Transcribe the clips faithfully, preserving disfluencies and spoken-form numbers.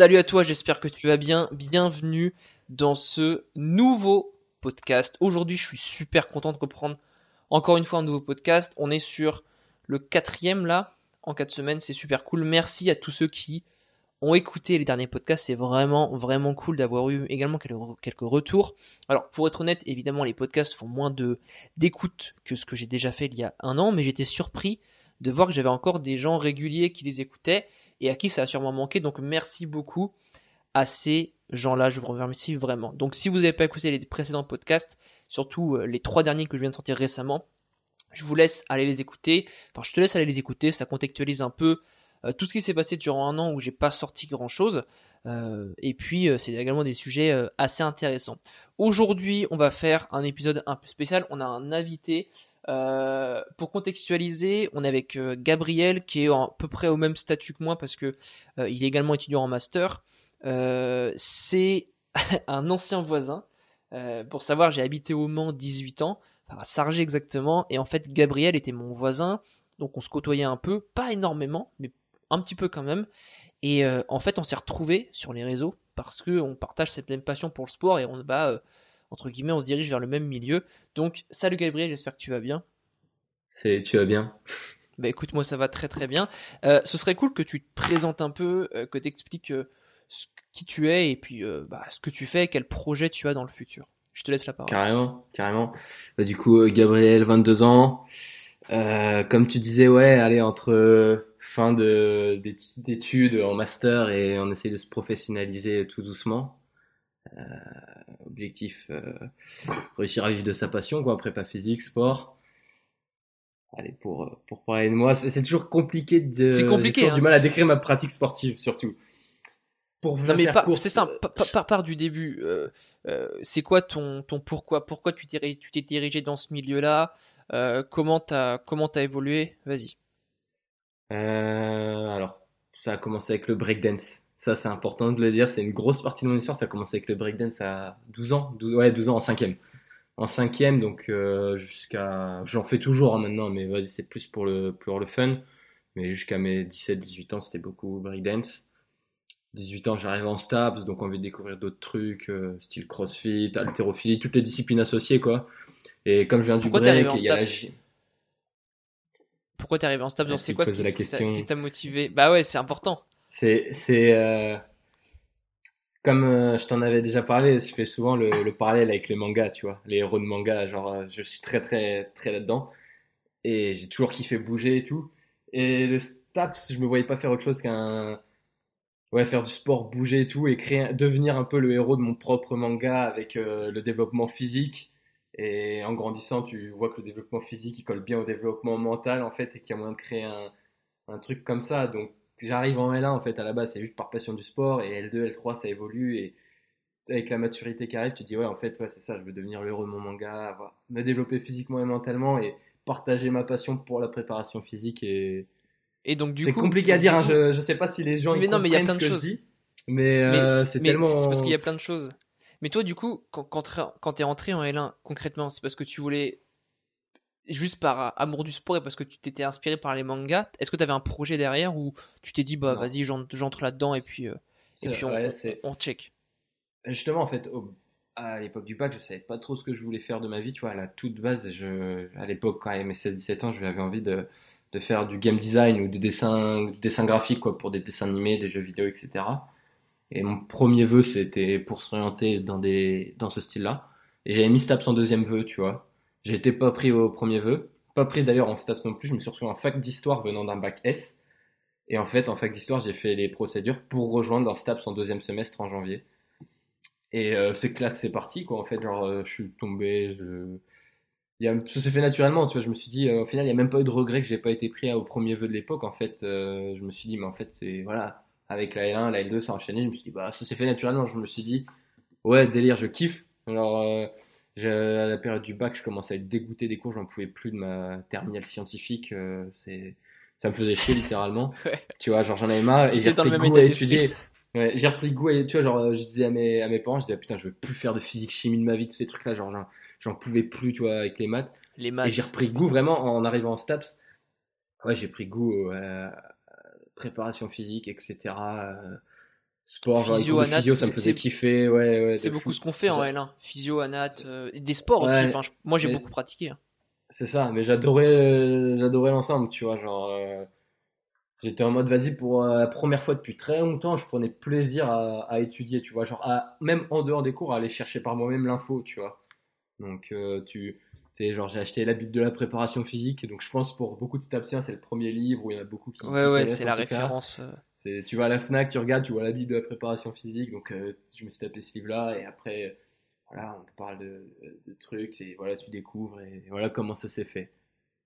Salut à toi, j'espère que tu vas bien. Bienvenue dans ce nouveau podcast. Aujourd'hui, je suis super content de reprendre encore une fois un nouveau podcast. On est sur le quatrième là, en quatre semaines, c'est super cool. Merci à tous ceux qui ont écouté les derniers podcasts. C'est vraiment, vraiment cool d'avoir eu également quelques, quelques retours. Alors, pour être honnête, évidemment, les podcasts font moins de d'écoute que ce que j'ai déjà fait il y a un an, mais j'étais surpris de voir que j'avais encore des gens réguliers qui les écoutaient et à qui ça a sûrement manqué. Donc, merci beaucoup à ces gens-là. Je vous remercie vraiment. Donc, si vous n'avez pas écouté les précédents podcasts, surtout euh, les trois derniers que je viens de sortir récemment, je vous laisse aller les écouter. Enfin, je te laisse aller les écouter. Ça contextualise un peu euh, tout ce qui s'est passé durant un an où j'ai pas sorti grand chose. Euh, et puis, euh, c'est également des sujets euh, assez intéressants. Aujourd'hui, on va faire un épisode un peu spécial. On a un invité. Euh, pour contextualiser, on est avec euh, Gabriel qui est à peu près au même statut que moi parce que euh, il est également étudiant en master. Euh, c'est un ancien voisin. Euh, pour savoir, j'ai habité au Mans dix-huit ans, enfin, à Sargé exactement, et en fait Gabriel était mon voisin, donc on se côtoyait un peu, pas énormément, mais un petit peu quand même. Et euh, en fait, on s'est retrouvés sur les réseaux parce que on partage cette même passion pour le sport et on va euh, entre guillemets, on se dirige vers le même milieu. Donc, salut Gabriel, j'espère que tu vas bien. C'est, tu vas bien? Bah écoute, moi ça va très très bien. Euh, ce serait cool que tu te présentes un peu, euh, que tu expliques euh, ce- qui tu es et puis euh, bah, ce que tu fais, quel projet tu as dans le futur. Je te laisse la parole. Carrément, carrément. Bah, du coup, euh, Gabriel, vingt-deux ans. Euh, comme tu disais, ouais, allez, entre euh, fin de, d'étu- d'études en master et on essaye de se professionnaliser tout doucement. Euh, Objectif, euh, réussir à vivre de sa passion, quoi, prépa physique, sport. Allez, pour, euh, pour parler de moi, c'est, c'est toujours compliqué C'est de, j'ai compliqué, toujours du hein. mal à décrire ma pratique sportive, surtout. Pour Non la mais faire pas, c'est courte, simple, pa- pa- pa- part du début. Euh, euh, c'est quoi ton, ton pourquoi? Pourquoi tu t'es, tu t'es dirigé dans ce milieu-là? Euh, comment t'as, comment t'as évolué? Vas-y. Euh, alors, ça a commencé avec le breakdance. Ça, c'est important de le dire. C'est une grosse partie de mon histoire. Ça a commencé avec le breakdance à douze ans. douze ouais, douze ans en cinquième. En cinquième, donc euh, jusqu'à... J'en fais toujours hein, maintenant, mais vas-y, c'est plus pour le, pour le fun. Mais jusqu'à mes dix-sept dix-huit ans, c'était beaucoup breakdance. dix-huit ans, j'arrive en STAPS, donc envie de découvrir d'autres trucs, euh, style crossfit, haltérophilie, toutes les disciplines associées, quoi. Et comme je viens du Pourquoi t'es arrivé break, en il y a la... STAPS? gy- Pourquoi t'es arrivé en STAPS? Ah, Genre, c'est tu quoi ce poses qui, la ce qui t'a, ce qui question. t'a motivé? Bah ouais, c'est important. C'est, c'est, euh, Comme euh, je t'en avais déjà parlé, je fais souvent le, le parallèle avec les mangas, tu vois, les héros de manga, genre euh, je suis très très très là-dedans et j'ai toujours kiffé bouger et tout. Et le STAPS, je me voyais pas faire autre chose qu'un ouais, faire du sport, bouger et tout et créer devenir un peu le héros de mon propre manga avec euh, le développement physique. Et en grandissant, tu vois que le développement physique il colle bien au développement mental en fait et qu'il y a moyen de créer un un truc comme ça. Donc j'arrive en L un en fait à la base, c'est juste par passion du sport et L deux, L trois ça évolue et avec la maturité qui arrive, tu te dis ouais en fait ouais c'est ça, je veux devenir le héros de mon manga, avoir- me développer physiquement et mentalement et partager ma passion pour la préparation physique et Et donc du c'est coup, compliqué à donc du dire, hein, coup, je, je sais pas si les gens ils mais non, mais il y a comprennent plein ce de que je choses. dis, mais Mais, euh, si- c'est mais c'est c'est parce qu'il y tellement a plein de choses. Mais toi, du coup, quand, quand, t'es- quand t'es rentré en L un, concrètement, c'est parce que tu voulais, juste par amour du sport et parce que tu t'étais inspiré par les mangas, est-ce que t'avais un projet derrière ou tu t'es dit, bah non. vas-y, j'entre j'entre là-dedans et puis, euh, et puis C'est- on, ouais, on, on- c'est on check. justement en fait au- à l'époque du bac, je savais pas trop ce que je voulais faire de ma vie, tu vois, à la toute base, je à l'époque quand j'avais mes seize dix-sept ans, j'avais envie de de faire du game design ou du dessin, du dessin graphique quoi, pour des dessins animés, des jeux vidéo, et cetera. Et mon premier vœu, c'était pour s'orienter dans des, dans ce style-là. Et j'avais mis STAPS en deuxième vœu, tu vois. J'ai été pas pris au premier vœu. Pas pris d'ailleurs en STAPS non plus. Je me suis retrouvé en fac d'histoire venant d'un bac S. Et en fait, en fac d'histoire, j'ai fait les procédures pour rejoindre leur STAPS en deuxième semestre en janvier. Et euh, c'est que là que c'est parti, quoi. En fait, genre, euh, je suis tombé. Je... Il y a... Ça s'est fait naturellement, tu vois. Je me suis dit, euh, au final, il n'y a même pas eu de regret que j'ai pas été pris au premier vœu de l'époque. En fait, euh, je me suis dit, mais en fait, c'est. Voilà. Avec la L un, la L deux, ça a enchaîné. Je me suis dit, bah, ça s'est fait naturellement. Je me suis dit, ouais, délire, je kiffe. Alors, euh, j'ai- à la période du bac, je commençais à être dégoûté des cours, j'en pouvais plus de ma terminale scientifique. Euh, c'est, ça me faisait chier littéralement. Ouais, Tu vois, genre j'en avais marre et j'ai j'étais dans le repris même goût à état d'esprit. étudier. Ouais, j'ai repris goût à, tu vois, genre euh, je disais à mes, à mes parents, je disais putain, je veux plus faire de physique chimie de ma vie, tous ces trucs-là, genre j'en, j'en pouvais plus, tu vois, avec les maths. Les Et j'ai maths. repris goût vraiment en arrivant en STAPS. Ouais, j'ai pris goût à la préparation physique, et cetera sport, genre les Physio, cours de anat, physio, ça me c'est, faisait c'est, kiffer, ouais, ouais, c'est de beaucoup fou. ce qu'on fait en J'a- L un. Physio, anat, euh, et des sports aussi. Ouais, Enfin, je- moi j'ai mais beaucoup pratiqué, hein. c'est ça, mais j'adorais, euh, j'adorais l'ensemble, tu vois, genre, euh, j'étais en mode, vas-y, pour euh, la première fois depuis très longtemps, je prenais plaisir à, à étudier, tu vois, genre, à, même en dehors des cours, à aller chercher par moi-même l'info, tu vois. Donc, euh, tu, tu sais, genre, j'ai acheté la Bible de la préparation physique, donc je pense pour beaucoup de stapsiens, c'est le premier livre où il y en a beaucoup qui, Ouais, qui ouais, c'est connaissent en la tout cas. référence. euh. C'est, tu vas à la Fnac, tu regardes, tu vois la Bible de la préparation physique, donc euh, je me suis tapé ce livre-là, et après, voilà, on te parle de, de trucs, et voilà, tu découvres, et voilà comment ça s'est fait.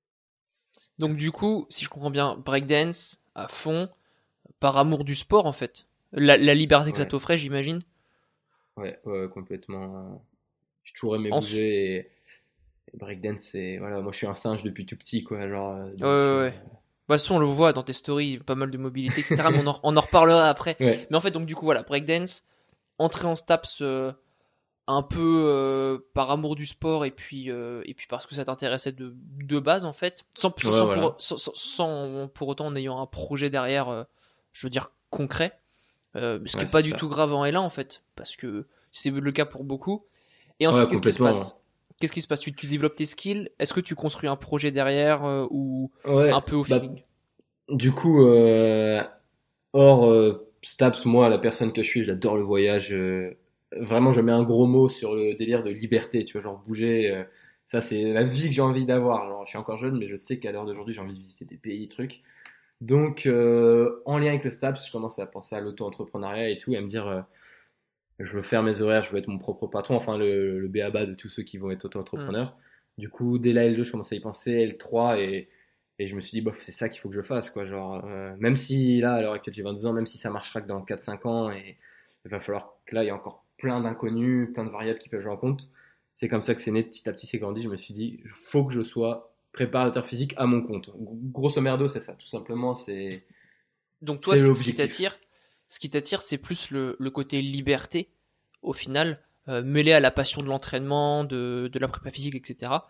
Donc du coup, si je comprends bien, breakdance à fond, par amour du sport en fait. La, la liberté que ça Ouais, t'offrait, j'imagine. ouais, ouais, complètement. J'ai toujours aimé Ensuite, bouger, et, et breakdance, c'est, voilà, moi je suis un singe depuis tout petit, quoi, genre, euh, ouais, ouais, donc, ouais. euh, Bah, de toute façon, on le voit dans tes stories, pas mal de mobilité, et cetera. Mais on en, on en reparlera après. ouais, Mais en fait, donc du coup, voilà, breakdance, entrer en STAPS euh, un peu euh, par amour du sport et puis euh, et puis parce que ça t'intéressait de, de base en fait, sans, sans, ouais, sans pour, voilà, sans, sans- sans pour autant en ayant un projet derrière, euh, je veux dire concret, euh, ce qui ouais, est pas c'est du tout ça. grave en L un en fait, parce que c'est le cas pour beaucoup. Et Ouais, ensuite, qu'est-ce qui se complètement. passe? Qu'est-ce qui se passe? Tu, tu développes tes skills? Est-ce que tu construis un projet derrière euh, ou un Ouais, peu au bah, feeling? du coup, euh, hors euh, Staps, moi, la personne que je suis, j'adore le voyage. Euh, vraiment, je mets un gros mot sur le délire de liberté, tu vois, genre bouger. Euh, ça, c'est la vie que j'ai envie d'avoir. Genre, je suis encore jeune, mais je sais qu'à l'heure d'aujourd'hui, j'ai envie de visiter des pays, trucs. Donc, euh, en lien avec le Staps, je commence à penser à l'auto-entrepreneuriat et tout, et à me dire, euh, je veux faire mes horaires, je veux être mon propre patron, enfin, le, le b a-ba de tous ceux qui vont être Hmm. auto-entrepreneurs. Du coup, dès la L deux, je commence à y penser, L trois, et, et je me suis dit, bof, c'est ça qu'il faut que je fasse, quoi. Genre, euh, même si là, à l'heure actuelle, j'ai vingt-deux ans, même si ça marchera que dans quatre cinq ans, et il va falloir que là, il y a encore plein d'inconnus, plein de variables qui peuvent jouer en compte. C'est comme ça que c'est né, petit à petit, c'est grandi. Je me suis dit, il faut que je sois préparateur physique à mon compte. Grosso merdo, c'est ça, tout simplement, c'est, Donc toi, c'est ce qui, ce qui l'objectif. t'attire, ce qui t'attire, c'est plus le, le côté liberté, au final, euh, mêlé à la passion de l'entraînement, de, de la prépa physique, et cetera.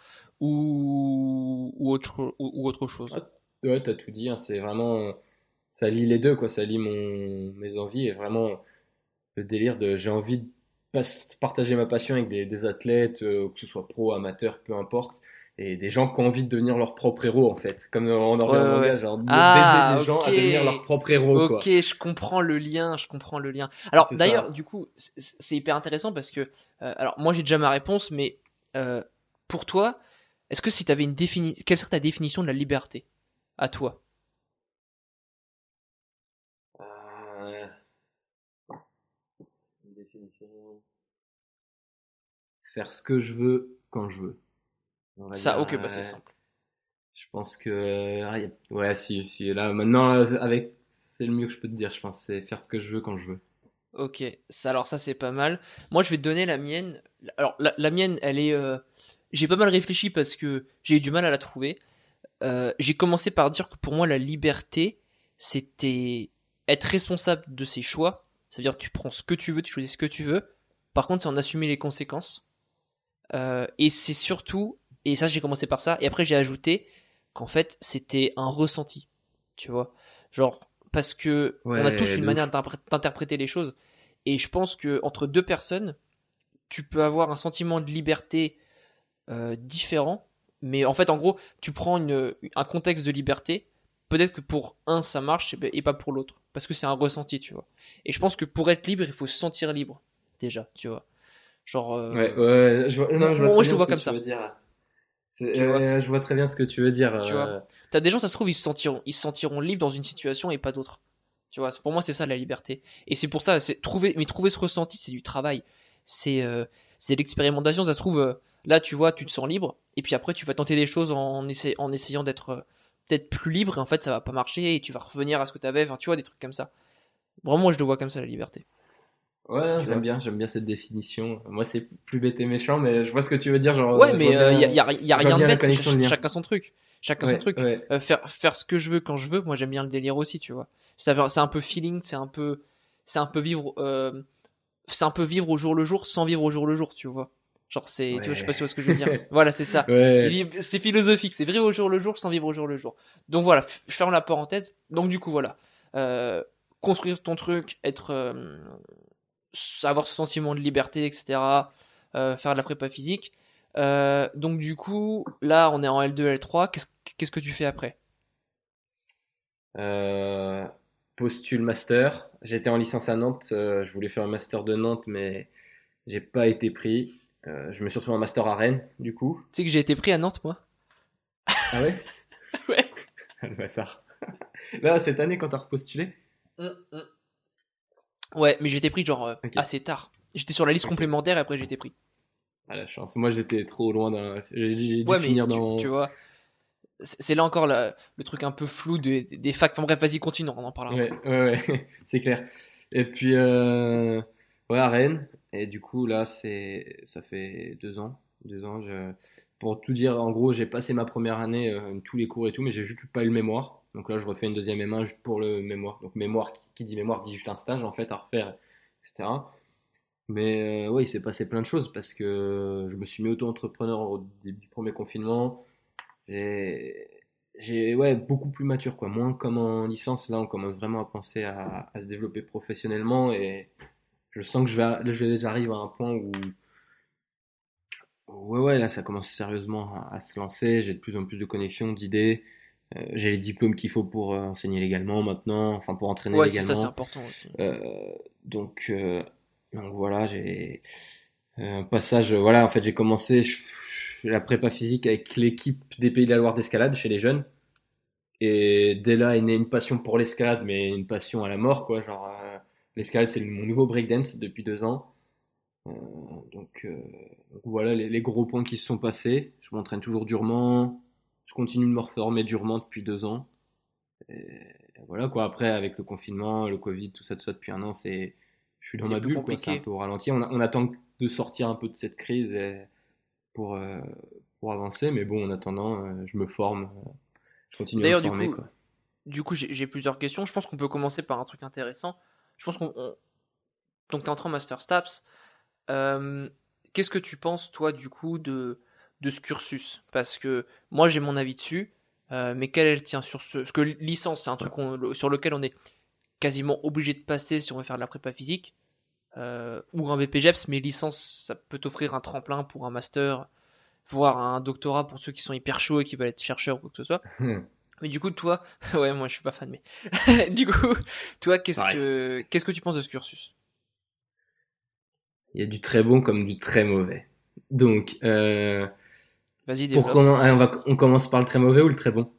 Ou, ou, autre, ou, ou autre chose. Ah, ouais, t'as tout dit, hein, c'est vraiment, ça lie les deux, quoi, ça lie mon, mes envies et vraiment le délire de j'ai envie de pas- partager ma passion avec des, des athlètes, euh, que ce soit pro, amateur, peu importe, et des gens qui ont envie de devenir leur propre héros en fait, comme on en Ouais, revient au ouais, manga, ouais. genre d'aider Ah, les gens ok. à devenir leur propre héros, Ok, quoi. je comprends le lien, je comprends le lien. Alors, C'est d'ailleurs, ça. du coup, c'est c'est hyper intéressant parce que, euh, alors, moi j'ai déjà ma réponse, mais euh, pour toi, est-ce que si tu avais une définition, quelle serait ta définition de la liberté à toi? Euh, une définition. Faire ce que je veux quand je veux. On va dire. Ça, ok, bah c'est euh, simple. je pense que ah, y a- ouais, si, si là maintenant là, avec c'est le mieux que je peux te dire, je pense, c'est faire ce que je veux quand je veux. Ok, ça, alors ça c'est pas mal. Moi je vais te donner la mienne. Alors la, la mienne, elle est, euh, j'ai pas mal réfléchi parce que j'ai eu du mal à la trouver. Euh, j'ai commencé par dire que pour moi la liberté, c'était être responsable de ses choix. Ça veut dire que tu prends ce que tu veux, tu choisis ce que tu veux. Par contre, c'est en assumer les conséquences. Euh, et c'est surtout, et ça j'ai commencé par ça, et après j'ai ajouté qu'en fait c'était un ressenti, tu vois. Genre, parce que on a tous Ouais, une de manière ouf. d'interpré- d'interpréter les choses, et je pense que entre deux personnes, tu peux avoir un sentiment de liberté euh, différent, mais en fait en gros, tu prends une, un contexte de liberté, peut-être que pour un ça marche et ben- et pas pour l'autre, parce que c'est un ressenti, tu vois. Et je pense que pour être libre, il faut se sentir libre, déjà, tu vois. Genre, Ouais, euh, ouais, je vois, non, moi, je vois moi très je le bien ce vois que comme tu veux ça, dire. C'est, tu vois. euh, je vois très bien ce que tu veux dire. Tu vois, euh, t'as des gens, ça se trouve, ils se sentiront, ils se sentiront libres dans une situation et pas d'autres. Tu vois, pour moi, c'est ça la liberté. Et c'est pour ça, c'est trouver, mais trouver ce ressenti, c'est du travail. C'est, euh, c'est de l'expérimentation. Ça se trouve, euh, là, tu vois, tu te sens libre, et puis après, tu vas tenter des choses en, essa- en essayant d'être euh, peut-être plus libre, et en fait, ça va pas marcher, et tu vas revenir à ce que t'avais. Enfin, tu vois, des trucs comme ça. Vraiment, moi, je le vois comme ça, la liberté. Ouais, Tu j'aime vois. bien, j'aime bien cette définition. Moi, c'est plus bête et méchant, mais je vois ce que tu veux dire. Genre, Ouais, euh, je vois mais il y, a, bien, y a- y a je vois rien de bien la bête, c'est connexion de ch- lien. chacun son truc. Chacun son Ouais, truc. ouais, Euh, faire, faire ce que je veux quand je veux, moi j'aime bien le délire aussi, tu vois. C'est un c'est un peu feeling, c'est un peu, c'est un peu vivre, euh, c'est un peu vivre au jour le jour sans vivre au jour le jour, tu vois. Genre c'est, tu vois, je sais pas si tu vois ce que je veux dire. ouais, Voilà, c'est ça. C'est ouais. vivre- c'est philosophique, c'est vivre au jour le jour sans vivre au jour le jour. Donc voilà, f- je ferme la parenthèse. Donc du coup voilà. Euh, construire ton truc, être, euh, avoir ce sentiment de liberté, et cetera. Euh, faire de la prépa physique. Euh, donc du coup, là, on est en L deux, L trois. Qu'est-ce, qu'est-ce que tu fais après? Euh, Postule master. J'étais en licence à Nantes. Euh, je voulais faire un master de Nantes, mais j'ai pas été pris. Euh, je me suis retrouvé en master à Rennes, du coup. Tu sais que j'ai été pris à Nantes, moi. Ah ouais? Ouais. Ah, le bâtard. Là, cette année, quand t'as repostulé? Mm, mm. Ouais, mais j'ai été pris genre euh, Ok, assez tard. J'étais sur la liste ok. complémentaire et après j'ai été pris. Ah, la chance. Moi, j'étais trop loin dans la- J'ai j'ai dû Ouais, mais finir tu, tu dans. vois, c'est c'est là encore la- le truc un peu flou des, des facs. Enfin bref, vas-y, continue, on en parlera Ouais, après. ouais, ouais, c'est clair. Et puis, euh, ouais, à Rennes. Et du coup, là, c'est, ça fait deux ans. Deux ans. Je... Pour tout dire, en gros, j'ai passé ma première année, euh, tous les cours et tout, mais j'ai juste pas eu le mémoire. Donc là, je refais une deuxième M un juste pour le mémoire. Donc, mémoire, qui dit mémoire dit juste un stage, en fait, à refaire, et cetera. Mais euh, ouais, il s'est passé plein de choses parce que je me suis mis auto-entrepreneur au début du premier confinement. J'ai, j'ai, ouais, beaucoup plus mature, quoi. Moins comme en licence, là, on commence vraiment à penser à, à se développer professionnellement et je sens que je vais, je- j'arrive à un point où, ouais, ouais, là, ça commence sérieusement à, à se lancer. J'ai de plus en plus de connexions, d'idées. Euh, j'ai les diplômes qu'il faut pour euh, enseigner légalement maintenant, enfin pour entraîner Ouais, c'est ça, c'est légalement. important aussi. Euh, donc, euh, donc voilà, j'ai euh, un passage. euh, Voilà, en fait, j'ai commencé je- la prépa physique avec l'équipe des Pays de la Loire d'escalade chez les jeunes. Et dès là est née une passion pour l'escalade, mais une passion à la mort, quoi. Genre, euh, l'escalade, c'est mon nouveau breakdance depuis deux ans. Euh, donc, euh, donc voilà les, les gros points qui se sont passés. Je m'entraîne toujours durement. Je continue de me reformer durement depuis deux ans. Et voilà, quoi. Après, avec le confinement, le Covid, tout ça, tout ça, depuis un an, c'est, je suis dans C'est ma plus bulle, quoi. C'est un compliqué. peu au ralenti. On, a- on attend de sortir un peu de cette crise et- pour, euh, pour avancer. Mais bon, en attendant, euh, je me forme. euh, Je continue à me D'ailleurs, du former, coup, quoi. du coup, j'ai j'ai plusieurs questions. Je pense qu'on peut commencer par un truc intéressant. Je pense qu'on, on- donc t'es entré en master STAPS. Euh, Qu'est-ce que tu penses, toi, du coup, de, de ce cursus? Parce que moi, j'ai mon avis dessus, euh, mais quel est le tien sur ce? Parce que licence, c'est un Ouais. truc qu'on- le- sur lequel on est quasiment obligé de passer si on veut faire de la prépa physique, euh, ou un B P G E P S, mais licence, ça peut t'offrir un tremplin pour un master, voire un doctorat pour ceux qui sont hyper chauds et qui veulent être chercheurs ou quoi que ce soit. Mais du coup, toi, ouais, moi, je suis pas fan, mais du coup, toi, qu'est-ce Pareil. que qu'est-ce que tu penses de ce cursus? Il y a du très bon comme du très mauvais. Donc, euh, Vas-y, pour développe. comment, on va, on commence par le très mauvais ou le très bon?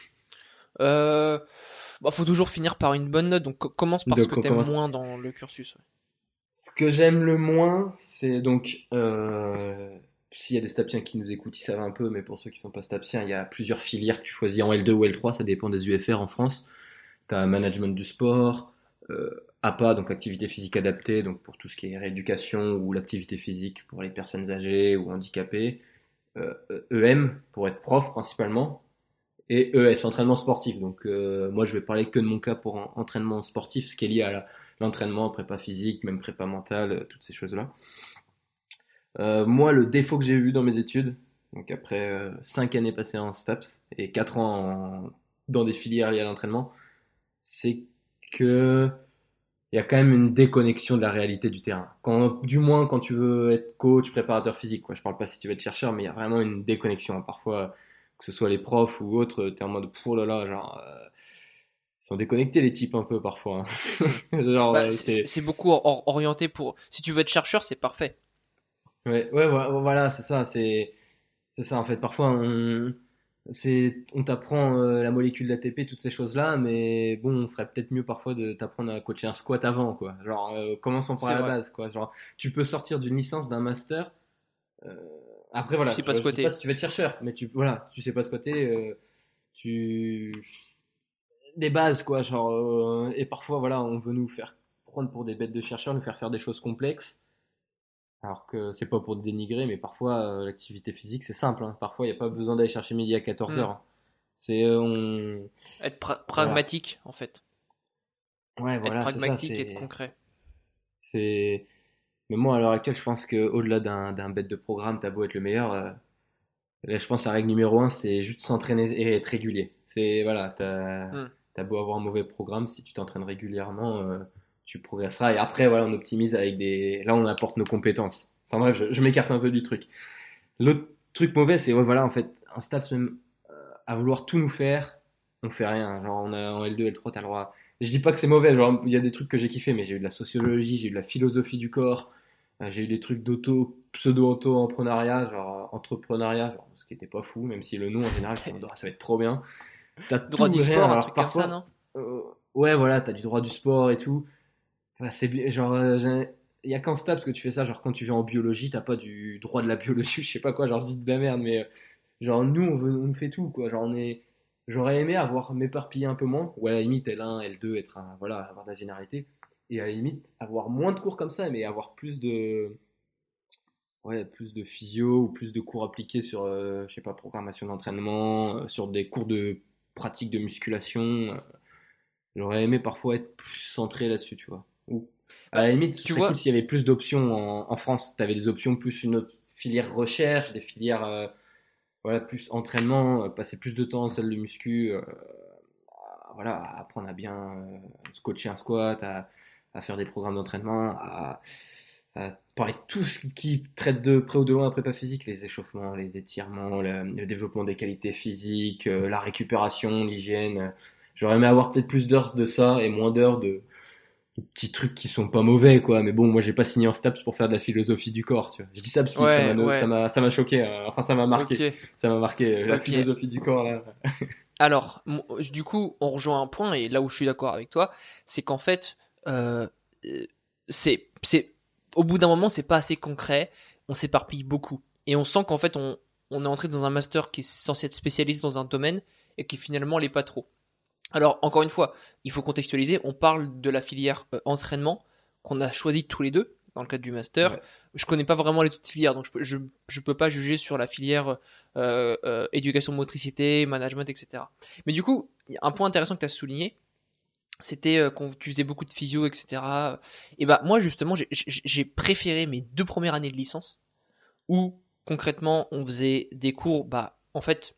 Euh, Bah, faut toujours finir par une bonne note, donc co- commence par ce que Donc, on t'aimes commence. moins dans le cursus. Ouais. Ce que j'aime le moins, c'est donc, euh, s'il y a des stapsiens qui nous écoutent, ils savent un peu, mais pour ceux qui sont pas stapsiens, il y a plusieurs filières que tu choisis en L deux ou L trois, ça dépend des U F R en France. Tu as management du sport, euh, A P A, donc activité physique adaptée, donc pour tout ce qui est rééducation ou l'activité physique pour les personnes âgées ou handicapées, euh, E M pour être prof principalement, et E S, entraînement sportif. Donc euh, moi je vais parler que de mon cas pour en- entraînement sportif, ce qui est lié à la- l'entraînement, prépa physique, même prépa mentale, euh, toutes ces choses-là. Euh, moi le défaut que j'ai vu dans mes études, donc après euh, cinq années passées en STAPS et quatre ans en- dans des filières liées à l'entraînement, c'est que il y a quand même une déconnexion de la réalité du terrain. Quand, du moins quand tu veux être coach, préparateur physique, quoi. Je parle pas si tu veux être chercheur, mais il y a vraiment une déconnexion. Parfois, que ce soit les profs ou autres, t'es en mode, oh là là, genre, euh, ils sont déconnectés les types un peu parfois, Hmm. hein. Genre, Bah, euh, c'est c'est- c'est, c'est beaucoup or- orienté pour. Si tu veux être chercheur, c'est parfait. ouais, ouais, voilà, voilà, c'est ça, c'est, c'est ça en fait. Parfois, on, c'est, on t'apprend euh, la molécule d'A T P, toutes ces choses-là, mais bon, on ferait peut-être mieux parfois de t'apprendre à coacher un squat avant, quoi. Genre, euh, commençons par C'est la vrai. base, quoi. Genre, tu peux sortir d'une licence, d'un master. euh, Après, Tu voilà, sais pas je, je dis pas squatter. si tu veux être chercheur, mais tu, voilà, tu sais pas squatter, euh, tu, des bases, quoi. Genre, euh, et parfois, voilà, on veut nous faire prendre pour des bêtes de chercheurs, nous faire faire des choses complexes. Alors que c'est pas pour te dénigrer, mais parfois euh, l'activité physique c'est simple, hein. Parfois il n'y a pas besoin d'aller chercher midi à quatorze Hmm. heures. C'est euh, on... Être pra- Voilà. pragmatique, en fait. Ouais, Être voilà, c'est ça. pragmatique et être C'est, concret. c'est. Mais moi à l'heure actuelle, je pense que au-delà d'un d'un bête de programme, t'as beau être le meilleur. euh, Là, je pense que la règle numéro un, c'est juste s'entraîner et être régulier. C'est voilà, t'as Hmm. t'as beau avoir un mauvais programme, si tu t'entraînes régulièrement, euh, tu progresseras. Et après, voilà, on optimise avec des. Là, on apporte nos compétences. Enfin bref, je, je m'écarte un peu du truc. L'autre truc mauvais, c'est, ouais, voilà, en fait, un staff même euh, à vouloir tout nous faire, on fait rien. Genre, on a en L deux, L trois, t'as le droit. Je dis pas que c'est mauvais, genre, il y a des trucs que j'ai kiffé, mais j'ai eu de la sociologie, j'ai eu de la philosophie du corps, euh, j'ai eu des trucs d'auto, pseudo-auto-entrepreneuriat, genre euh, entrepreneuriat, genre, ce qui était pas fou, même si le nom en général, je me dis, oh, ça va être trop bien. T'as Droit tout, du rien. sport, un Alors truc comme ça, parfois, non? euh, ouais, voilà, t'as du droit du sport et tout. Enfin, c'est bien, genre, euh, j'ai- il y a qu'en STAPS que tu fais ça, genre quand tu viens en biologie, t'as pas du droit de la biologie, je sais pas quoi, genre je dis de la merde, mais euh, genre nous on veut, on fait tout quoi, genre on est, j'aurais aimé avoir m'éparpiller un peu moins, ou à la limite L un, L deux, être un, voilà, avoir de la généralité, et à la limite avoir moins de cours comme ça, mais avoir plus de, ouais, plus de physio ou plus de cours appliqués sur, euh, je sais pas, programmation d'entraînement, euh, sur des cours de pratique de musculation. euh, J'aurais aimé parfois être plus centré là-dessus, tu vois. Ou à Bah, la limite, ce tu serait cool vois, s'il y avait plus d'options en, en France. Tu avais des options plus une autre filière recherche, des filières euh, voilà, plus entraînement, euh, passer plus de temps en salle de muscu, euh, à- voilà, à apprendre à bien euh, se coacher un squat, à, à faire des programmes d'entraînement, à, à parler de tout ce qui traite de près ou de loin la prépa physique, les échauffements, les étirements, le, le développement des qualités physiques, euh, la récupération, l'hygiène. J'aurais aimé avoir peut-être plus d'heures de ça et moins d'heures de, de petits trucs qui sont pas mauvais, quoi. Mais bon, moi, j'ai pas signé en STAPS pour faire de la philosophie du corps, tu vois. Je dis ça parce que ça ouais, m'a, ça ouais, m'a, ça m'a choqué. euh, Enfin, ça m'a ok, marqué. Ça m'a marqué. euh, La ok. philosophie du corps, là. Alors, mon- du coup, on rejoint un point, et là où je suis d'accord avec toi, c'est qu'en fait, euh, euh, c'est, c'est, au bout d'un moment, c'est pas assez concret, on s'éparpille beaucoup. Et on sent qu'en fait, on, on est entré dans un master qui est censé être spécialiste dans un domaine, et qui finalement l'est pas trop. Alors, encore une fois, il faut contextualiser, on parle de la filière euh, entraînement qu'on a choisi tous les deux dans le cadre du master. Ouais. Je connais pas vraiment les autres filières, donc je peux, je, je peux pas juger sur la filière euh, euh, éducation motricité, management, et cetera. Mais du coup, il y a un point intéressant que tu as souligné, c'était euh, qu'on tu faisais beaucoup de physio, et cetera. Et bah moi justement, j'ai j'ai- j'ai préféré mes deux premières années de licence où concrètement on faisait des cours, bah en fait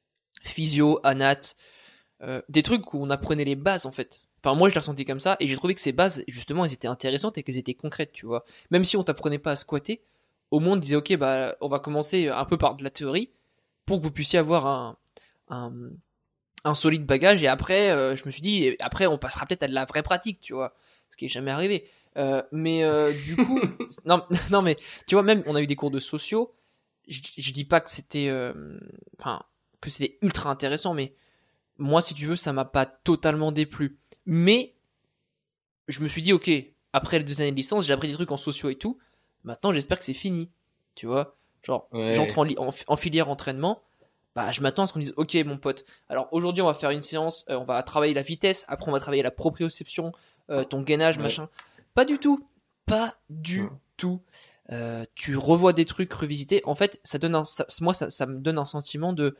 physio, anat, euh, des trucs où on apprenait les bases en fait. Enfin, moi je l'ai ressenti comme ça et j'ai trouvé que ces bases, justement, elles étaient intéressantes et qu'elles étaient concrètes, tu vois. Même si on t'apprenait pas à squatter, au moins on disait ok, bah on va commencer un peu par de la théorie pour que vous puissiez avoir un, un, un solide bagage et après, euh, je me suis dit, après on passera peut-être à de la vraie pratique, tu vois. Ce qui est jamais arrivé. Euh, mais euh, du coup, non, non mais tu vois, même on a eu des cours de sociaux. Je, je dis pas que c'était, euh, enfin, que c'était ultra intéressant, mais moi, si tu veux, ça m'a pas totalement déplu. Mais je me suis dit, ok, après les deux années de licence, j'ai appris des trucs en sociaux et tout. Maintenant, j'espère que c'est fini. Tu vois, genre, j'entre Ouais. en, li- en, en filière entraînement. Bah, je m'attends à ce qu'on dise, ok, mon pote. Alors aujourd'hui, on va faire une séance, euh, on va travailler la vitesse. Après, on va travailler la proprioception, euh, ton gainage, Ouais. machin. Pas du tout. Pas du Non. tout. Euh, tu revois des trucs revisités. En fait, ça donne un, ça- moi, ça, ça me donne un sentiment de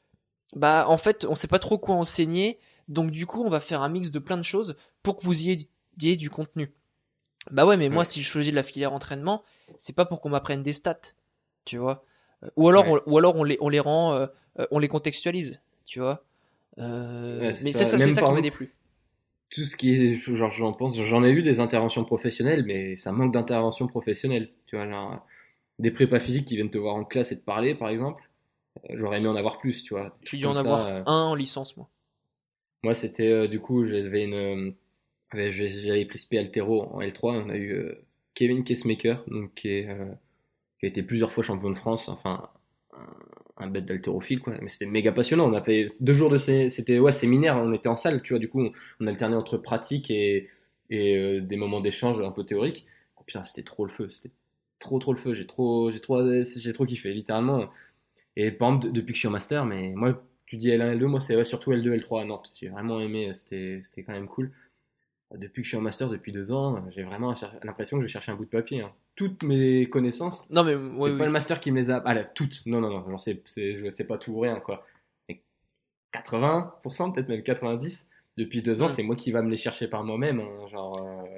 bah, en fait, on sait pas trop quoi enseigner, donc du coup, on va faire un mix de plein de choses pour que vous ayez, ayez du contenu. Bah ouais, mais moi, Ouais. si je choisis de la filière entraînement, c'est pas pour qu'on m'apprenne des stats, tu vois. Euh, Ou alors, on, Ouais. ou alors on les, on les rend, euh, euh, on les contextualise, tu vois. Ouais, Euh, c'est mais c'est ça. ça, c'est Même ça qui par m'a exemple, déplu. tout ce qui est, genre, j'en pense, j'en ai eu des interventions professionnelles, mais ça manque d'interventions professionnelles. Tu vois, genre, des prépas physiques qui viennent te voir en classe et te parler, par exemple. Euh, J'aurais aimé en avoir plus, tu vois. Des J'ai trucs dû en comme ça. avoir euh. un en licence, moi. Moi, c'était, euh, du coup, j'avais une, euh, j'avais j'avais pris P Altéro en L trois. On a eu euh, Kevin Kessmaker, donc, qui est, euh, qui a été plusieurs fois champion de France, enfin un, un bête d'haltérophile quoi. Mais c'était méga passionnant. On a fait deux jours de sé- c'était ouais séminaire, on était en salle, tu vois. Du coup, on, on alternait entre pratique et, et euh, des moments d'échange un peu théoriques. Oh, putain, c'était trop le feu, c'était trop trop le feu. J'ai trop j'ai trop j'ai trop kiffé littéralement. Et par exemple, de- depuis que je suis en master, mais moi tu dis L un L deux, moi c'est ouais, surtout L deux L trois à Nantes. J'ai vraiment aimé, c'était c'était quand même cool. Depuis que je suis en master depuis deux ans, j'ai vraiment cher- l'impression que je cherche un bout de papier, hein. Toutes mes connaissances, Non, mais oui, c'est pas le oui. master qui me les a. Ah là, toutes. Non, non, non. Genre, c'est, c'est, je- c'est pas tout ou rien, quoi. Mais quatre-vingts pour cent, peut-être même quatre-vingt-dix, depuis deux ans, Hmm. c'est moi qui va me les chercher par moi-même, hein. Genre, euh,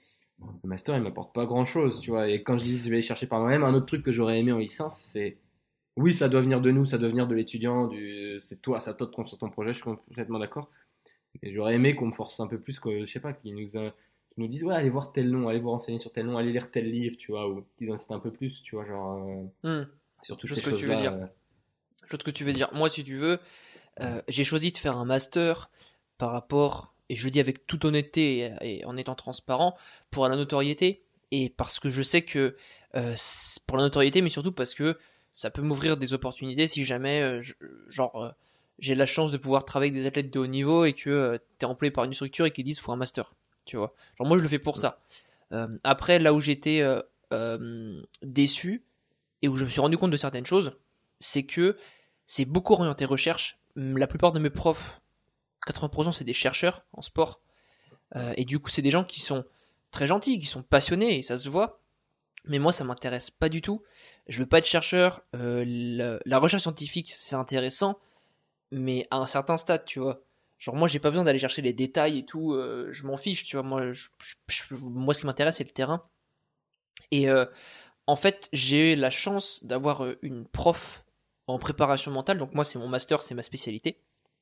le master, il m'apporte pas grand-chose, tu vois. Et quand je dis je vais les chercher par moi-même, un autre truc que j'aurais aimé en licence, c'est. Oui, ça doit venir de nous, ça doit venir de l'étudiant, du... c'est toi, c'est à toi de construire ton projet, je suis complètement d'accord. Et j'aurais aimé qu'on me force un peu plus, que, je sais pas, qu'ils nous, a- qu'ils nous disent, ouais, allez voir tel nom, allez vous renseigner sur tel nom, allez lire tel livre, tu vois, ou qu'ils insistent un peu plus, tu vois, genre, euh, Hmm, sur je toutes vois ces ce que tu veux choses-là. dire. euh. Je vois ce que tu veux dire. Moi, si tu veux, euh, j'ai choisi de faire un master par rapport, et je le dis avec toute honnêteté et, et en étant transparent, pour la notoriété, et parce que je sais que, euh, c'est- pour la notoriété, mais surtout parce que ça peut m'ouvrir des opportunités si jamais, euh, je- genre, euh, j'ai la chance de pouvoir travailler avec des athlètes de haut niveau et que euh, t'es employé par une structure et qu'ils disent faut un master, tu vois. Genre moi je le fais pour ça. Euh, après, là où j'étais euh, euh, déçu et où je me suis rendu compte de certaines choses, c'est que c'est beaucoup orienté recherche. La plupart de mes profs, quatre-vingts pour cent, c'est des chercheurs en sport. Euh, et du coup, c'est des gens qui sont très gentils, qui sont passionnés, et ça se voit. Mais moi, ça m'intéresse pas du tout. Je veux pas être chercheur. Euh, la, la recherche scientifique, c'est intéressant, mais à un certain stade, tu vois. Genre, moi, j'ai pas besoin d'aller chercher les détails et tout. Euh, je m'en fiche, tu vois. Moi, je- je- je- moi, ce qui m'intéresse, c'est le terrain. Et euh, en fait, j'ai eu la chance d'avoir euh, une prof en préparation mentale. Donc, moi, c'est mon master, c'est ma spécialité,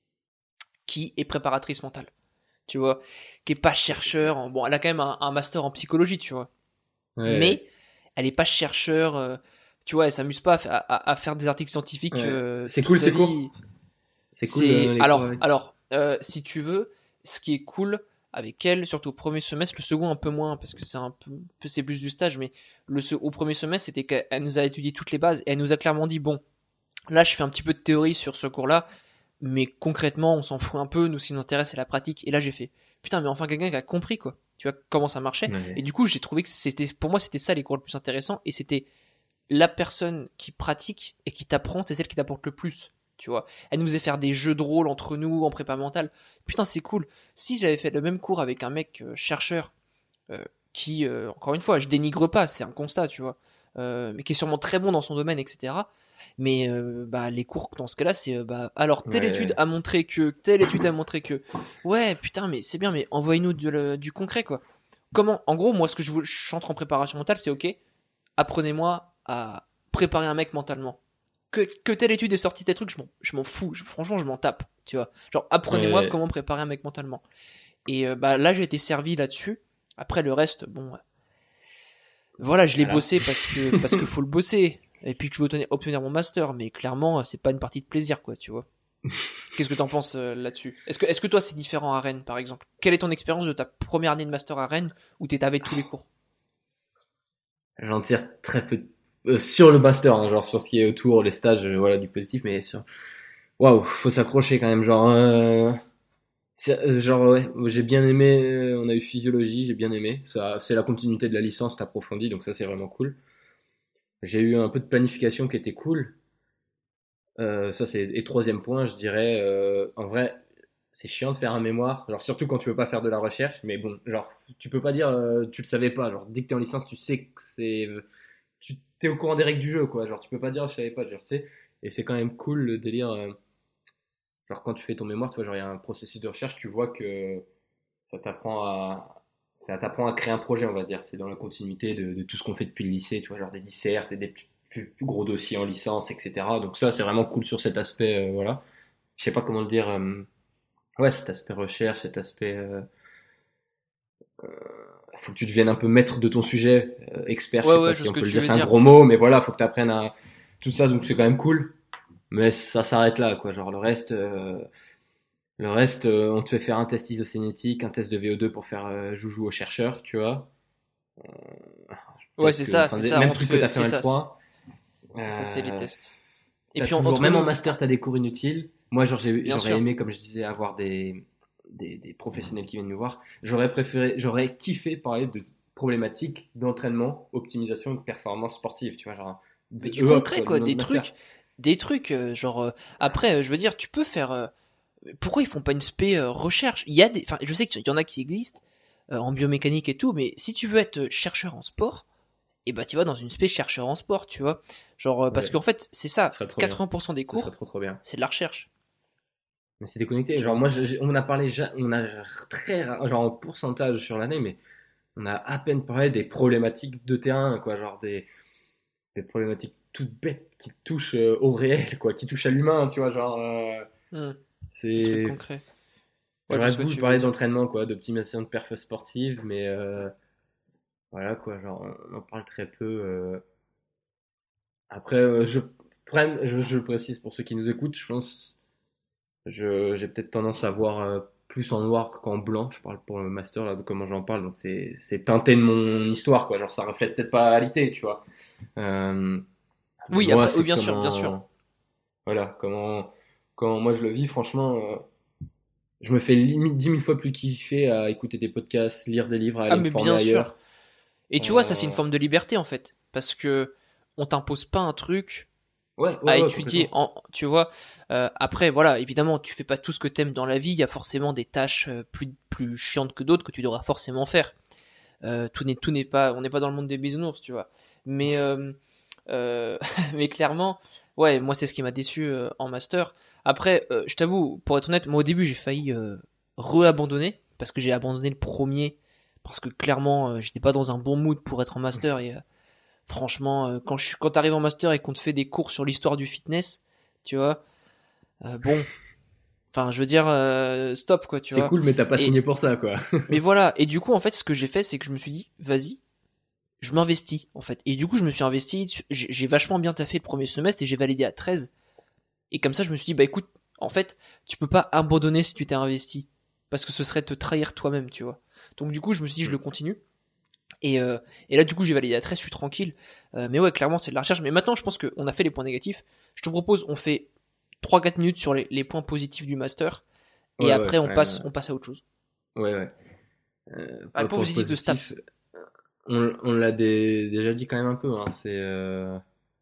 qui est préparatrice mentale. Tu vois, qui est pas chercheur. en- Bon, elle a quand même un, un master en psychologie, tu vois. Ouais, Mais elle est pas chercheur. euh, tu vois, elle s'amuse pas à, fa- à- à faire des articles scientifiques ouais. euh, C'est toute cool, sa c'est court. vie. C'est cool, euh, C'est les cours alors, avec. alors, euh, si tu veux, ce qui est cool avec elle, surtout au premier semestre, le second un peu moins parce que c'est un peu, peu- c'est plus du stage, mais le se- au premier semestre, c'était qu'elle nous a étudié toutes les bases et elle nous a clairement dit bon, là, je fais un petit peu de théorie sur ce cours-là, mais concrètement, on s'en fout un peu. Nous, ce qui nous intéresse, c'est la pratique. Et là, j'ai fait putain, mais enfin quelqu'un qui a compris quoi. Tu vois comment ça marchait. Et Ouais. du coup, j'ai trouvé que c'était, pour moi, c'était ça les cours le plus intéressant. Et c'était la personne qui pratique et qui t'apprend, c'est celle qui t'apporte le plus. Tu vois, elle nous faisait faire des jeux de rôle entre nous en prépa mentale. Putain, c'est cool. Si j'avais fait le même cours avec un mec euh, chercheur euh, qui, euh, encore une fois, je dénigre pas, c'est un constat, tu vois, euh, mais qui est sûrement très bon dans son domaine, et cetera. Mais euh, bah, les cours dans ce cas-là, c'est euh, bah, alors telle étude Ouais. a montré que, telle étude a montré que, ouais, putain, mais c'est bien, mais envoyez-nous de le- du concret, quoi. Comment, en gros, moi, ce que je, veux, je entre en préparation mentale, c'est ok, apprenez-moi à préparer un mec mentalement. Que, que telle étude est sortie, tel truc, je m'en, je m'en fous, je- franchement, je m'en tape, tu vois. Genre, apprenez-moi Ouais. comment préparer un mec mentalement. Et euh, bah là, j'ai été servi là-dessus. Après, le reste, bon, voilà, je l'ai Voilà. bossé parce que parce que faut le bosser. Et puis que je veux obtenir, obtenir mon master, mais clairement, c'est pas une partie de plaisir, quoi, tu vois. Qu'est-ce que t'en penses euh, là-dessus? Est-ce que, est-ce que toi, c'est différent à Rennes, par exemple? Quelle est ton expérience de ta première année de master à Rennes où t'étais avec tous les cours? J'en tire très peu de- euh, sur le master, hein, genre sur ce qui est autour, les stages, euh, voilà, du positif, mais sur. Waouh, faut s'accrocher quand même, genre. euh, c'est- euh, genre, ouais, j'ai bien aimé, euh, on a eu physiologie, j'ai bien aimé. Ça, c'est la continuité de la licence, t'approfondis, donc ça c'est vraiment cool. J'ai eu un peu de planification qui était cool. Euh, ça c'est. Et troisième point, je dirais, euh, en vrai, c'est chiant de faire un mémoire, genre surtout quand tu veux pas faire de la recherche, mais bon, genre, tu peux pas dire, euh, tu le savais pas, genre, dès que t'es en licence, tu sais que c'est. Tu t'es au courant des règles du jeu, quoi. Genre, tu peux pas dire, je savais pas, genre, tu sais. Et c'est quand même cool le délire. euh, genre, quand tu fais ton mémoire, tu vois, genre, il y a un processus de recherche, tu vois que ça t'apprend à. Ça t'apprend à créer un projet, on va dire. C'est dans la continuité de, de tout ce qu'on fait depuis le lycée, tu vois, genre des dissertes et des plus, plus- plus gros dossiers en licence, et cetera. Donc, ça, c'est vraiment cool sur cet aspect, euh, voilà. Je sais pas comment le dire. euh, ouais, cet aspect recherche, cet aspect. euh, faut que tu deviennes un peu maître de ton sujet, euh, expert, je Ouais, sais pas ouais, je vois si ce on que peut le tu dire, veux c'est un dire. gros mot, mais voilà, faut que tu apprennes à tout ça, donc c'est quand même cool. Mais ça s'arrête là, quoi. Genre le reste, euh, le reste, euh, on te fait faire un test isocinétique, un test de V O deux pour faire euh, joujou aux chercheurs, tu vois. Ouais, c'est Test que, ça, enfin, c'est des- ça. même On te truc que fait, t'as fait c'est en ça, c'est L trois. c'est ça, c'est les Euh, tests. Et t'as puis en- toujours, entre même en nous, master, t'as des cours inutiles. Moi, genre, j'ai- bien j'aurais sûr. aimé, comme je disais, avoir des, des, des professionnels qui viennent nous voir. J'aurais préféré, j'aurais kiffé parler de problématiques d'entraînement, optimisation et de performance sportive, tu vois, genre, Mais de du E O P, concret, quoi, le quoi, nom du des master. trucs, des trucs, euh, genre. euh, après, euh, je veux dire, tu peux faire. euh, pourquoi ils font pas une spé euh, recherche? Il y a des, enfin, je sais qu'il y en a qui existent euh, en biomécanique et tout, mais si tu veux être euh, chercheur en sport, et bah tu vas dans une spé chercheur en sport, tu vois. Genre euh, parce Ouais, qu'en fait, c'est ce ça, serait trop bien. quatre-vingts pour cent des Ce serait cours, trop trop bien. c'est de la recherche. Mais c'est déconnecté. Genre, Genre, moi, j'ai- on a parlé, ja- on a très, ra- genre en pourcentage sur l'année, mais on a à peine parlé des problématiques de terrain, quoi, genre des, des problématiques toutes bêtes qui touchent euh, au réel, quoi, qui touchent à l'humain, tu vois, genre, euh, hmm, des trucs c'est, concrets. Ouais, je vois J'aurais ce que voulu tu veux parler dire. d'entraînement, quoi, d'optimisation de perf sportive, mais euh, voilà, quoi, genre, on en parle très peu. euh. Après, euh, je, prenne- je, je le précise pour ceux qui nous écoutent, je pense, je, j'ai peut-être tendance à voir euh, plus en noir qu'en blanc. Je parle pour le master, là, de comment j'en parle, donc c'est, c'est teinté de mon histoire, quoi, genre, ça reflète peut-être pas la réalité, tu vois. Euh, mais Oui, moi, après, oui, c'est bien sûr, bien sûr. comment, voilà, comment, comment moi je le vis, franchement. euh, Je me fais limite dix mille fois plus kiffer à écouter des podcasts, lire des livres, à Ah, aller me mais former bien sûr. ailleurs. Et tu vois, ça, c'est une Euh, forme de liberté, en fait. Parce que on t'impose pas un truc Ouais, ouais, à ouais, étudier complètement. en, tu vois. Euh, après, voilà, évidemment, tu fais pas tout ce que t'aimes dans la vie. Il y a forcément des tâches euh, plus, plus chiantes que d'autres que tu devras forcément faire. Euh, tout n'est, tout n'est pas, on n'est pas dans le monde des bisounours, tu vois. Mais, euh, euh, mais clairement, ouais, moi, c'est ce qui m'a déçu euh, en master. Après, euh, je t'avoue, pour être honnête, moi, au début, j'ai failli euh, re-abandonner parce que j'ai abandonné le premier parce que clairement, euh, j'étais pas dans un bon mood pour être en master et euh, franchement, euh, quand je suis, quand t'arrives en master et qu'on te fait des cours sur l'histoire du fitness, tu vois, euh, bon, enfin, je veux dire, euh, stop, quoi, tu C'est vois. cool, mais t'as pas signé Et, pour ça, quoi. mais voilà, et du coup, en fait, ce que j'ai fait, c'est que je me suis dit, vas-y, je m'investis, en fait. Et du coup, je me suis investi, j'ai j'ai vachement bien taffé le premier semestre et j'ai validé à treize. Et comme ça, je me suis dit, bah écoute, en fait, tu peux pas abandonner si tu t'es investi. Parce que ce serait te trahir toi-même, tu vois. Donc du coup, je me suis dit, je le continue. Et, euh, et là, du coup, j'ai validé à treize, je suis tranquille. Euh, mais ouais, clairement, c'est de la recherche. Mais maintenant, je pense qu'on a fait les points négatifs. Je te propose, on fait trois quatre minutes sur les, les points positifs du master. Et Ouais, ouais, après, quand on passe, même. on passe à autre chose. Ouais, ouais. Euh, Ah, les pas points pour le positifs de positif, Staps. on, on l'a dé- déjà dit quand même un peu, hein. C'est euh,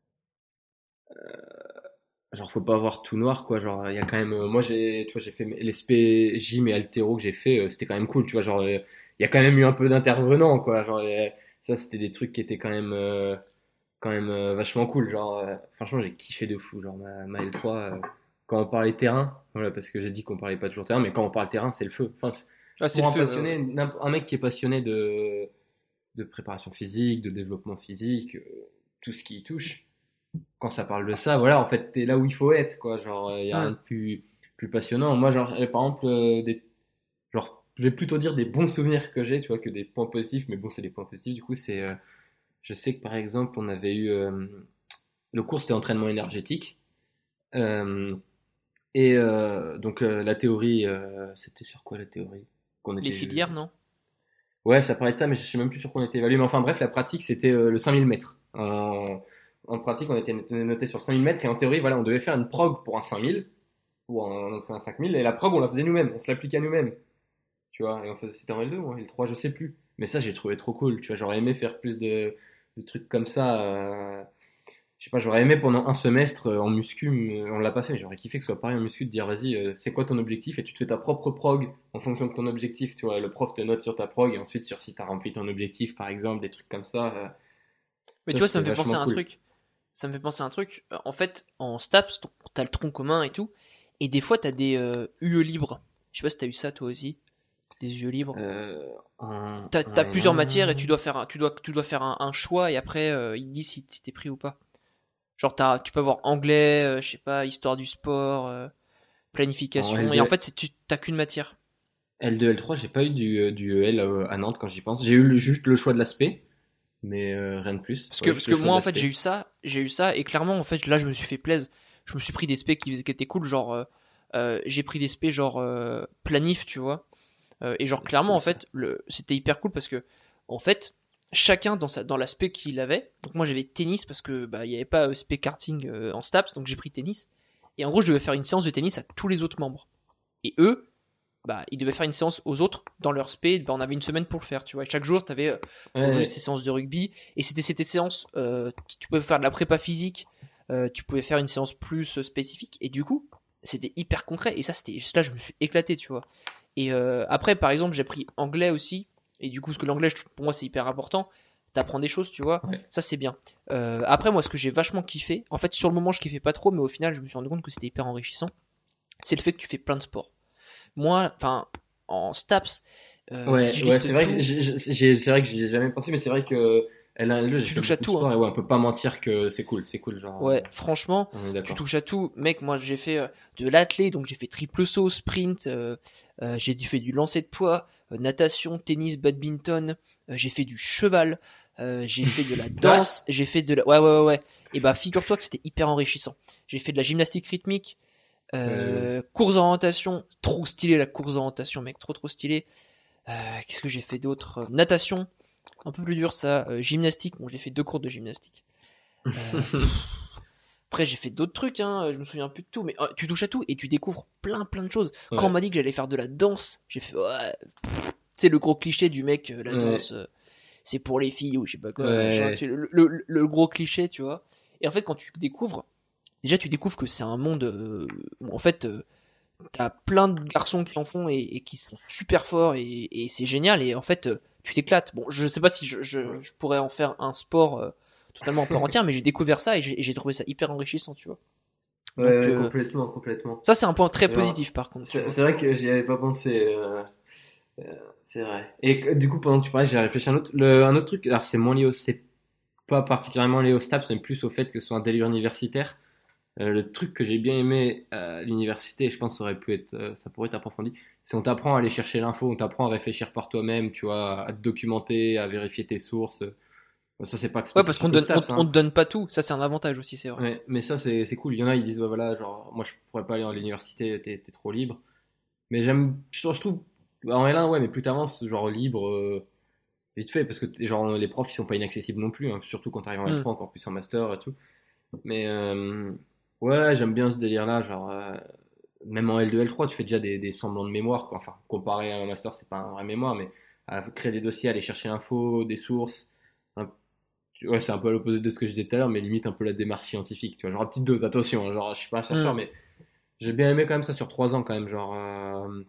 genre faut pas avoir tout noir, quoi. Genre il y a quand même, euh, moi j'ai, tu vois, j'ai fait les spé gym et haltéro que j'ai fait, euh, c'était quand même cool, tu vois. Genre euh, il y a quand même eu un peu d'intervenants, quoi. Genre euh, ça c'était des trucs qui étaient quand même euh, quand même euh, vachement cool. Genre, euh, franchement, j'ai kiffé de fou. Genre, ma, ma L trois, euh, quand on parlait terrain, voilà, parce que j'ai dit qu'on parlait pas toujours terrain, mais quand on parle terrain, c'est le feu. Enfin, c'est- Ah, c'est pour le un feu, ouais, ouais. passionné, n'imp- un mec qui est passionné de, de préparation physique, de développement physique, euh, tout ce qui y touche, quand ça parle de ça, voilà, en fait, t'es là où il faut être, quoi. Genre, il y a Hmm. rien de plus, plus passionnant. Moi, genre, euh, par exemple, euh, des, genre, je vais plutôt dire des bons souvenirs que j'ai, tu vois, que des points positifs, mais bon, c'est des points positifs, du coup, c'est, euh, je sais que par exemple, on avait eu, euh, le cours c'était entraînement énergétique. Euh, et euh, donc euh, la théorie, euh, c'était sur quoi la théorie? Qu'on Les était. filières, non? Ouais, ça parlait de ça, mais je sais même plus sur quoi on était évalué. Mais enfin bref, la pratique c'était euh, le cinq mille mètres. En, en pratique, on était noté sur cinq mille mètres et en théorie, voilà, on devait faire une prog pour un cinq mille ou un entraînement à cinq mille et la prog on la faisait nous-mêmes, on se l'appliquait à nous-mêmes, tu vois. Et on faisait, c'était en L deux ou en L trois, je sais plus. Mais ça, j'ai trouvé trop cool, tu vois. J'aurais aimé faire plus de, de trucs comme ça. euh, Je sais pas, j'aurais aimé pendant un semestre euh, en muscu, mais on l'a pas fait. J'aurais kiffé que ce soit pareil en muscu, de dire vas-y, euh, c'est quoi ton objectif et tu te fais ta propre prog en fonction de ton objectif. Tu vois, le prof te note sur ta prog et ensuite sur si t'as rempli ton objectif, par exemple, des trucs comme ça. euh, Mais ça, tu vois, ça c'était me fait penser vachement à un cool. truc. Ça me fait penser à un truc. Euh, En fait, en STAPS, donc, t'as le tronc commun et tout. Et des fois, t'as des euh, U E libres. Je sais pas si t'as eu ça toi aussi. Des U E libres. Euh, en, T'as, en t'as plusieurs matières et tu L un. dois faire un, tu dois, tu dois faire un, un choix et après, euh, il te dit si si t'es pris ou pas. Genre, t'as, tu peux avoir anglais, euh, je sais pas, histoire du sport, euh, En planification. Et en L deux, fait, c'est, tu, t'as qu'une matière. L deux, L trois, j'ai pas eu du, euh, du E L euh, à Nantes quand j'y pense. J'ai eu le- juste le choix de l'aspect, mais euh, rien de plus. Parce que, Ouais, parce juste que le choix moi, de en fait, j'ai l'aspect. eu ça, j'ai eu ça, et clairement, en fait, là, je me suis fait plaisir. Je me suis pris des specs qui, qui étaient cool, genre, euh, euh, j'ai pris des specs genre euh, planif, tu vois. Euh, et genre, C'est clairement, en cool ça. fait, le, c'était hyper cool parce que, en fait, chacun dans sa, dans l'aspect qu'il avait. Donc moi, j'avais tennis parce que bah il y avait pas euh, spec karting euh, en STAPS, donc j'ai pris tennis. Et en gros, je devais faire une séance de tennis à tous les autres membres. Et eux, bah, ils devaient faire une séance aux autres dans leur spé. Bah, on avait une semaine pour le faire, tu vois. Et chaque jour, tu avais euh, aujourd'hui ces Ouais, séances de rugby. Et c'était c'était séances, euh, tu pouvais faire de la prépa physique, euh, tu pouvais faire une séance plus euh, spécifique. Et du coup, c'était hyper concret. Et ça, c'était là, je me suis éclaté, tu vois. Et euh, après, par exemple, j'ai pris anglais aussi. Et du coup, parce que l'anglais, pour moi, c'est hyper important. T'apprends des choses, tu vois. ouais. Ça, c'est bien. Euh, après, moi, ce que j'ai vachement kiffé, en fait, sur le moment, je kiffais pas trop, mais au final, je me suis rendu compte que c'était hyper enrichissant. C'est le fait que tu fais plein de sports. Moi, enfin, en STAPS, euh, si Ouais, je ouais, c'est liste vrai que tout, j'ai, j'ai- j'ai- c'est vrai que j'y ai jamais pensé, mais c'est vrai que L un, L deux, j'ai Tu fait touches à beaucoup de tout, hein. sport et ouais, on peut pas mentir que c'est cool, c'est cool, genre, Ouais, euh, franchement, on est tu d'accord. touches à tout. Mec, moi j'ai fait euh, de l'athlé, donc j'ai fait triple saut, sprint, euh, euh, j'ai du- fait du lancer de poids, euh, natation, tennis, badminton, euh, j'ai fait du cheval, euh, j'ai fait de la C'est vrai? danse, j'ai fait de la... Ouais, ouais, ouais, ouais. Et bah figure-toi que c'était hyper enrichissant. J'ai fait de la gymnastique rythmique, Euh, euh, course d'orientation, trop stylé la course d'orientation, mec, trop trop stylé. Euh, Qu'est-ce que j'ai fait d'autre? Euh, Natation, un peu plus dur ça. Euh, gymnastique, bon j'ai fait deux cours de gymnastique. Euh, Après, j'ai fait d'autres trucs, hein, je me souviens plus de tout, mais euh, tu touches à tout et tu découvres plein plein de choses. Quand on ouais, m'a dit que j'allais faire de la danse, j'ai fait, ouais, tu sais, le gros cliché du mec, euh, la ouais, danse, euh, c'est pour les filles ou je sais pas quoi, machin, ouais, tu- le, le- le gros cliché, tu vois. Et en fait, quand tu découvres, déjà, tu découvres que c'est un monde euh, où, en fait, euh, t'as plein de garçons qui en font et, et qui sont super forts et, et c'est génial. Et en fait, euh, tu t'éclates. Bon, je sais pas si je, je- je pourrais en faire un sport euh, totalement en part entière, mais j'ai découvert ça et j'ai et j'ai trouvé ça hyper enrichissant, tu vois. ouais, Donc, ouais, euh, complètement, complètement. ça, c'est un point très Alors, positif, par contre, tu c'est vois. c'est vrai que j'y avais pas pensé. euh, euh, c'est vrai. Et que- du coup, pendant que tu parlais, j'ai réfléchi à un autre, le, un autre truc. Alors, c'est moins lié au, c'est pas particulièrement lié au STAPS, mais plus au fait que ce soit un délire universitaire. Euh, le truc que j'ai bien aimé à l'université, et je pense que ça aurait pu être, euh, ça pourrait être approfondi, c'est on t'apprend à aller chercher l'info, on t'apprend à réfléchir par toi-même, tu vois, à te documenter, à vérifier tes sources. Euh, Ça, c'est pas que Ouais, parce qu'on spécifique au donne, on, STAPS, on hein. te donne pas tout. Ça, c'est un avantage aussi, c'est vrai. Ouais, mais ça, c'est c'est cool. Il y en a, ils disent, ouais, voilà, genre, moi, je pourrais pas aller à l'université, t'es t'es trop libre. Mais j'aime, je trouve, je trouve- en L un, ouais, mais plus t'avances, genre libre, euh, vite fait, parce que t'es- genre, les profs, ils sont pas inaccessibles non plus, hein, surtout quand t'arrives en Hmm. L trois, encore plus en master et tout. Mais, euh, ouais, j'aime bien ce délire-là, genre, euh, même en L deux, L trois, tu fais déjà des, des semblants de mémoire, quoi. Enfin, comparé à un master, c'est pas un vrai mémoire, mais à créer des dossiers, aller chercher l'info, des sources. un- tu- Ouais, c'est un peu à l'opposé de ce que je disais tout à l'heure, mais limite un peu la démarche scientifique, tu vois. Genre, à petite dose, attention, hein, genre, je suis pas un chercheur, Hmm. mais j'ai bien aimé quand même ça sur trois ans, quand même, genre, euh,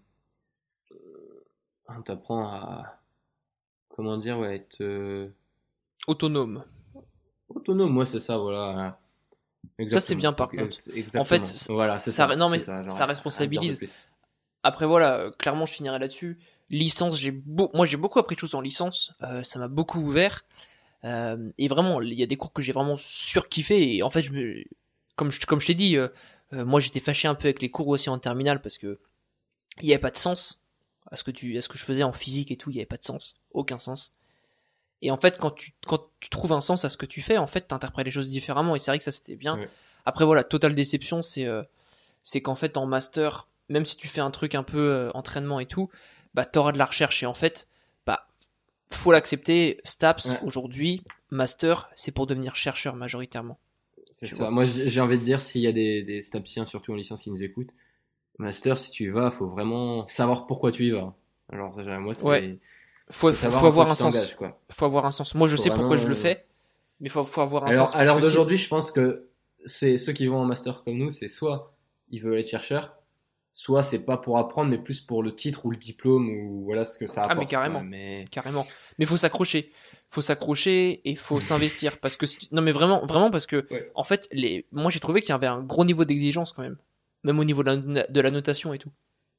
on t'apprend à, comment dire, ouais, être euh, Autonome. autonome, moi, c'est ça, voilà. Ça, c'est Exactement, bien, par contre. En fait, exactement. c- Voilà, c'est ça, ça, non, c'est mais ça, ça j'aurais rien à dire de responsabilise. plus. Après, voilà, euh, clairement, je finirai là-dessus. Licence, j'ai beau... moi, j'ai beaucoup appris de choses en licence. Euh, ça m'a beaucoup ouvert. Euh, et vraiment, il y a des cours que j'ai vraiment surkiffé. Et en fait, je me... comme je, comme je t'ai dit, euh, euh, moi, j'étais fâché un peu avec les cours aussi en terminale parce que il n'y avait pas de sens à ce que tu, à ce que je faisais en physique et tout. Il n'y avait pas de sens, aucun sens. Et en fait, quand tu, quand tu trouves un sens à ce que tu fais, en fait, tu interprètes les choses différemment. Et c'est vrai que ça, c'était bien. Ouais. Après, voilà, totale déception, c'est euh, c'est qu'en fait, en master, même si tu fais un truc un peu euh, entraînement et tout, bah, t'auras de la recherche. Et en fait, bah, faut l'accepter. STAPS, Ouais, aujourd'hui, master, c'est pour devenir chercheur majoritairement. c'est Tu ça. vois. Moi, j'ai j'ai envie de dire, s'il y a des, des stapsiens, surtout en licence, qui nous écoutent, master, si tu y vas, faut vraiment savoir pourquoi tu y vas. Alors, ça, moi, Ouais, c'est, faut, faut faut, savoir faut en quoi avoir tu un t'engages, sens. quoi. Faut avoir un sens. Moi, je Faut sais pourquoi vraiment. je le euh, fais, mais faut, faut avoir un Alors, sens à parce l'heure que si, d'aujourd'hui, je si- pense que c'est ceux qui vont en master comme nous, c'est soit ils veulent être chercheurs, soit c'est pas pour apprendre, mais plus pour le titre ou le diplôme ou voilà ce que ça ah mais apporte, quoi. carrément, Mais carrément. Mais faut s'accrocher, faut s'accrocher et faut s'investir parce que si- non mais vraiment, vraiment parce que ouais, en fait les, moi j'ai trouvé qu'il y avait un gros niveau d'exigence quand même, même au niveau de la, de la notation et tout.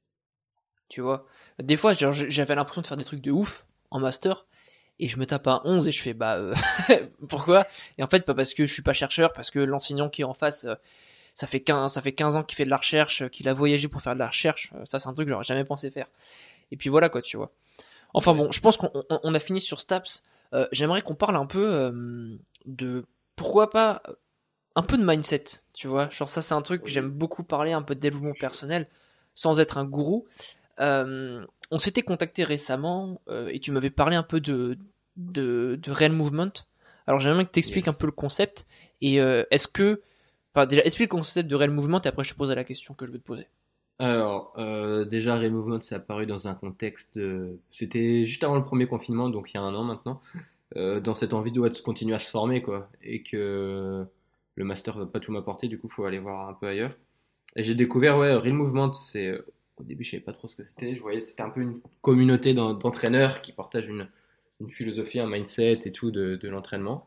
Tu vois, des fois genre, j'avais l'impression de faire des trucs de ouf en master et je me tape un onze et je fais bah euh, pourquoi? Et en fait pas parce que je suis pas chercheur, parce que l'enseignant qui est en face, euh, ça fait quinze, ça fait quinze ans qu'il fait de la recherche, euh, qu'il a voyagé pour faire de la recherche. Euh, ça c'est un truc que j'aurais jamais pensé faire. Et puis voilà quoi, tu vois. Enfin ouais, bon, je pense qu'on on- on a fini sur Staps. Euh, J'aimerais qu'on parle un peu euh, de pourquoi pas euh, un peu de mindset, tu vois. Genre ça c'est un truc que j'aime oui. beaucoup parler, un peu de développement personnel, sans être un gourou. Euh, on s'était contacté récemment euh, et tu m'avais parlé un peu de de, de Real Movement. Alors j'aimerais que tu expliques un peu Yes. le concept et euh, est-ce que, enfin déjà explique le concept de Real Movement et après je te poserai la question que je veux te poser. Alors, euh, déjà, Real Movement, c'est apparu dans un contexte de... C'était juste avant le premier confinement, donc il y a un an maintenant, euh, dans cette envie de, ouais, de continuer à se former, quoi, et que le master va pas tout m'apporter, du coup, faut aller voir un peu ailleurs. Et j'ai découvert, ouais, Real Movement, c'est... euh, Au début, je savais pas trop ce que c'était, je voyais, c'était un peu une communauté d'en- d'entraîneurs qui partagent une, une philosophie, un mindset et tout de, de l'entraînement.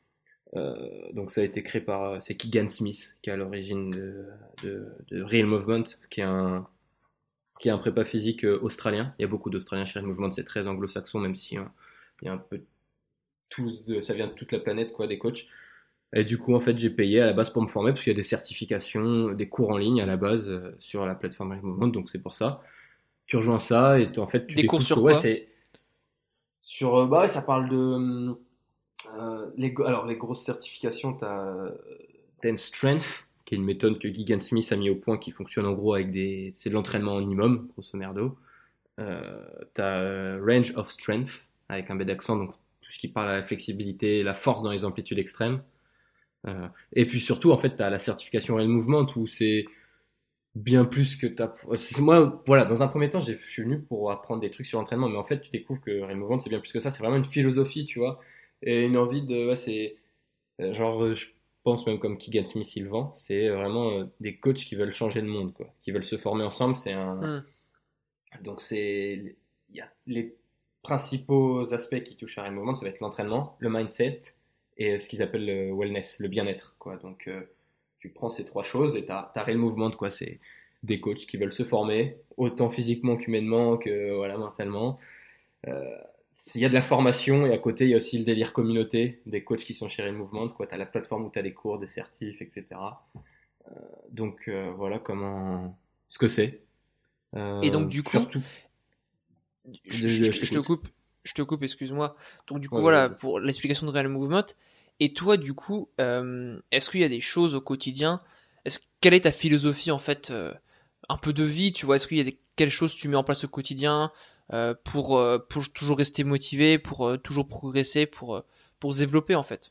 Euh, donc ça a été créé par euh, c'est Keegan Smith qui est à l'origine de, de, de Real Movement, qui est un qui est un prépa physique euh, australien. Il y a beaucoup d'Australiens chez Real Movement, c'est très anglo-saxon, même si hein, il y a un peu tous de, ça vient de toute la planète, quoi, des coachs. Et du coup, en fait, j'ai payé à la base pour me former parce qu'il y a des certifications, des cours en ligne à la base euh, sur la plateforme Real Movement, donc c'est pour ça. Tu rejoins ça et t- en fait, tu Des cours découvres que sur ouais, quoi? c'est sur euh, bah ouais, ça parle de euh, les go- alors les grosses certifications, t'as euh, Ten Strength, qui est une méthode que Gigan Smith a mis au point, qui fonctionne en gros avec des, c'est de l'entraînement en minimum, grosso merdo. Euh, t'as euh, Range of Strength avec un B d'accent, donc tout ce qui parle à la flexibilité, la force dans les amplitudes extrêmes. Euh, et puis surtout, en fait, t'as la certification Real Movement où c'est bien plus que t'as. c'est- Moi, voilà, dans un premier temps, j'ai- je suis venu pour apprendre des trucs sur l'entraînement, mais en fait, tu découvres que Real Movement, c'est bien plus que ça. C'est vraiment une philosophie, tu vois, et une envie de. Ouais, c'est euh, genre, euh, je pense même comme Keegan Smith il le vend, c'est euh, vraiment euh, des coachs qui veulent changer le monde, quoi, qui veulent se former ensemble. C'est un. Hmm. Donc, c'est. Il y a les principaux aspects qui touchent à Real Movement, ça va être l'entraînement, le mindset et euh, ce qu'ils appellent le wellness, le bien-être, quoi. Donc, euh, tu prends ces trois choses et t'as, t'as Real Movement, quoi. C'est des coachs qui veulent se former, autant physiquement qu'humainement, que voilà, mentalement. Euh, il y a de la formation et à côté, il y a aussi le délire communauté, des coachs qui sont chez Real Movement, quoi. T'as la plateforme où t'as des cours, des certifs, et cetera. Donc euh, voilà comment ce que c'est. Et donc Euh, du coup, surtout, je, je, je- je- je je te je te t'écoute. coupe, je te coupe, excuse-moi. Donc du coup Ouais, ouais, voilà vas-y. pour l'explication de Real Movement. Et toi du coup, euh, est-ce qu'il y a des choses au quotidien? Est-ce quelle est ta philosophie en fait, euh, un peu de vie, tu vois? Est-ce qu'il y a des, quelles choses tu mets en place au quotidien euh, pour euh, pour toujours rester motivé, pour euh, toujours progresser, pour euh, pour se développer en fait?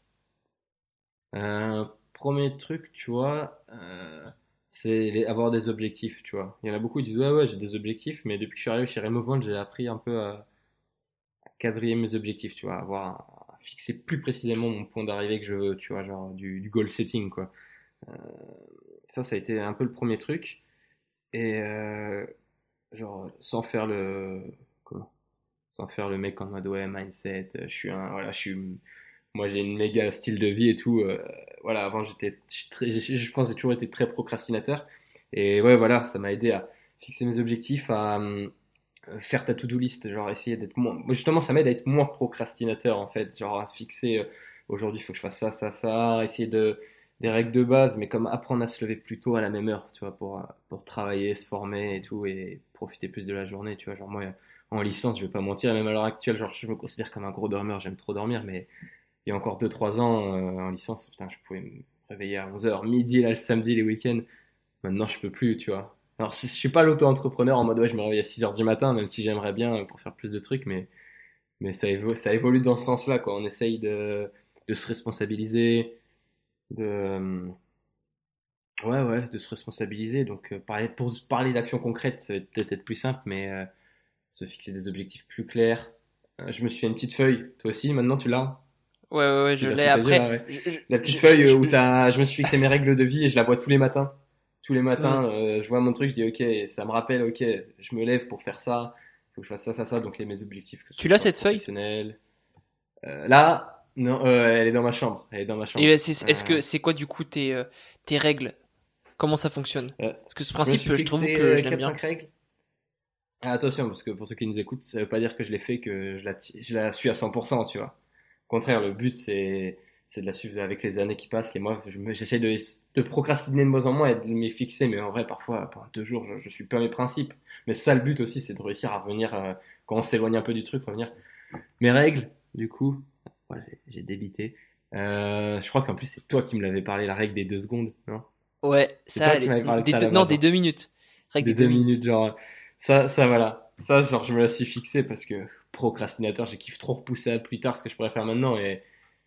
Euh, premier truc, tu vois, euh, c'est les- avoir des objectifs, tu vois. Il y en a beaucoup qui disent ouais, ouais, j'ai des objectifs, mais depuis que je suis arrivé chez Real Movement, j'ai appris un peu à quadriller mes objectifs, tu vois, avoir à fixer plus précisément mon point d'arrivée que je veux, tu vois, genre du, du goal setting, quoi. Euh, ça, ça a été un peu le premier truc. Et euh, genre, sans faire le. Comment? Sans faire le mec en mode ouais, mindset, euh, je suis un. Voilà, je suis. Moi, j'ai une méga style de vie et tout. euh, voilà, avant, j'étais. très- Je je pense que j'ai toujours été très procrastinateur. Et ouais, voilà, ça m'a aidé à fixer mes objectifs, à. hum, euh, faire ta to-do list, genre essayer d'être moins. Moi, justement, ça m'aide à être moins procrastinateur en fait, genre à fixer euh, aujourd'hui, il faut que je fasse ça, ça, ça, essayer de des règles de base, mais comme apprendre à se lever plus tôt à la même heure, tu vois, pour, euh, pour travailler, se former et tout, et profiter plus de la journée, tu vois. Genre, moi, en licence, je vais pas mentir, même à l'heure actuelle, genre, je me considère comme un gros dormeur, j'aime trop dormir, mais il y a encore deux trois ans, euh, en licence, putain, je pouvais me réveiller à onze heures midi, là, le samedi, les week-ends. Maintenant, je peux plus, tu vois. Alors, je je suis pas l'auto-entrepreneur en mode ouais, je me réveille à six heures du matin, même si j'aimerais bien euh, pour faire plus de trucs, mais, mais ça, évolue, ça évolue dans ce sens-là, quoi. On essaye de, de se responsabiliser, de, euh, ouais, ouais, de se responsabiliser. Donc, euh, parler, pour se parler d'actions concrètes, ça va peut-être être plus simple, mais euh, se fixer des objectifs plus clairs. Euh, je me suis fait une petite feuille, toi aussi, maintenant tu l'as? Ouais ouais ouais, Tu je l'as l'ai sous tes yeux, après. là, ouais. Je, je, La petite je, feuille je- euh, où je- t'as, je me suis fixé mes règles de vie et je la vois tous les matins. Tous les hmm. matins, euh, je vois mon truc, je dis ok, ça me rappelle, ok, je me lève pour faire ça, il faut que je fasse ça, ça, ça, donc les mes objectifs, que ce Tu l'as soit cette feuille? professionnel. Euh, là, non, euh, elle est dans ma chambre, elle est dans ma chambre. Et c'est- est-ce Euh, que c'est quoi du coup tes, euh, tes règles? Comment ça fonctionne? euh, Parce que ce je me principe, suis euh, je trouve que fixé je l'aime quatre bien. cinq règles. Ah, attention, parce que pour ceux qui nous écoutent, ça veut pas dire que je l'ai fait, que je la, ti- je la suis à cent pour cent, tu vois. Au contraire, le but, c'est, c'est de la suivre avec les années qui passent. Et moi, je me- j'essaie de, de procrastiner de moins en moins et de m'y fixer. Mais en vrai, parfois, pendant deux jours, je, je suis pas à mes principes. Mais ça, le but aussi, c'est de réussir à revenir, euh, quand on s'éloigne un peu du truc, revenir. Mes règles, du coup, voilà, j'ai j'ai débité. Euh, je crois qu'en plus, c'est toi qui me l'avais parlé, la règle des deux secondes, non? Ouais, C'est ça, toi qui les, m'avais parlé de des ça à deux, la non, base, des hein. deux minutes. Règle Des des deux deux minutes. minutes, genre, ça, ça, voilà. Ça, genre, je me la suis fixé parce que procrastinateur, j'ai kiffe trop repousser à plus tard ce que je pourrais faire maintenant et,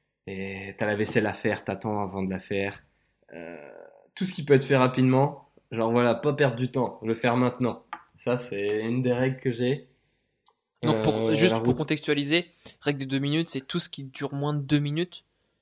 et t'as la vaisselle à faire, t'attends avant de la faire. Euh, tout ce qui peut être fait rapidement, genre voilà, pas perdre du temps, le faire maintenant. Ça, c'est une des règles que j'ai. Donc pour Euh, la juste pour route, contextualiser, règle des deux minutes, c'est tout ce qui dure moins de deux minutes.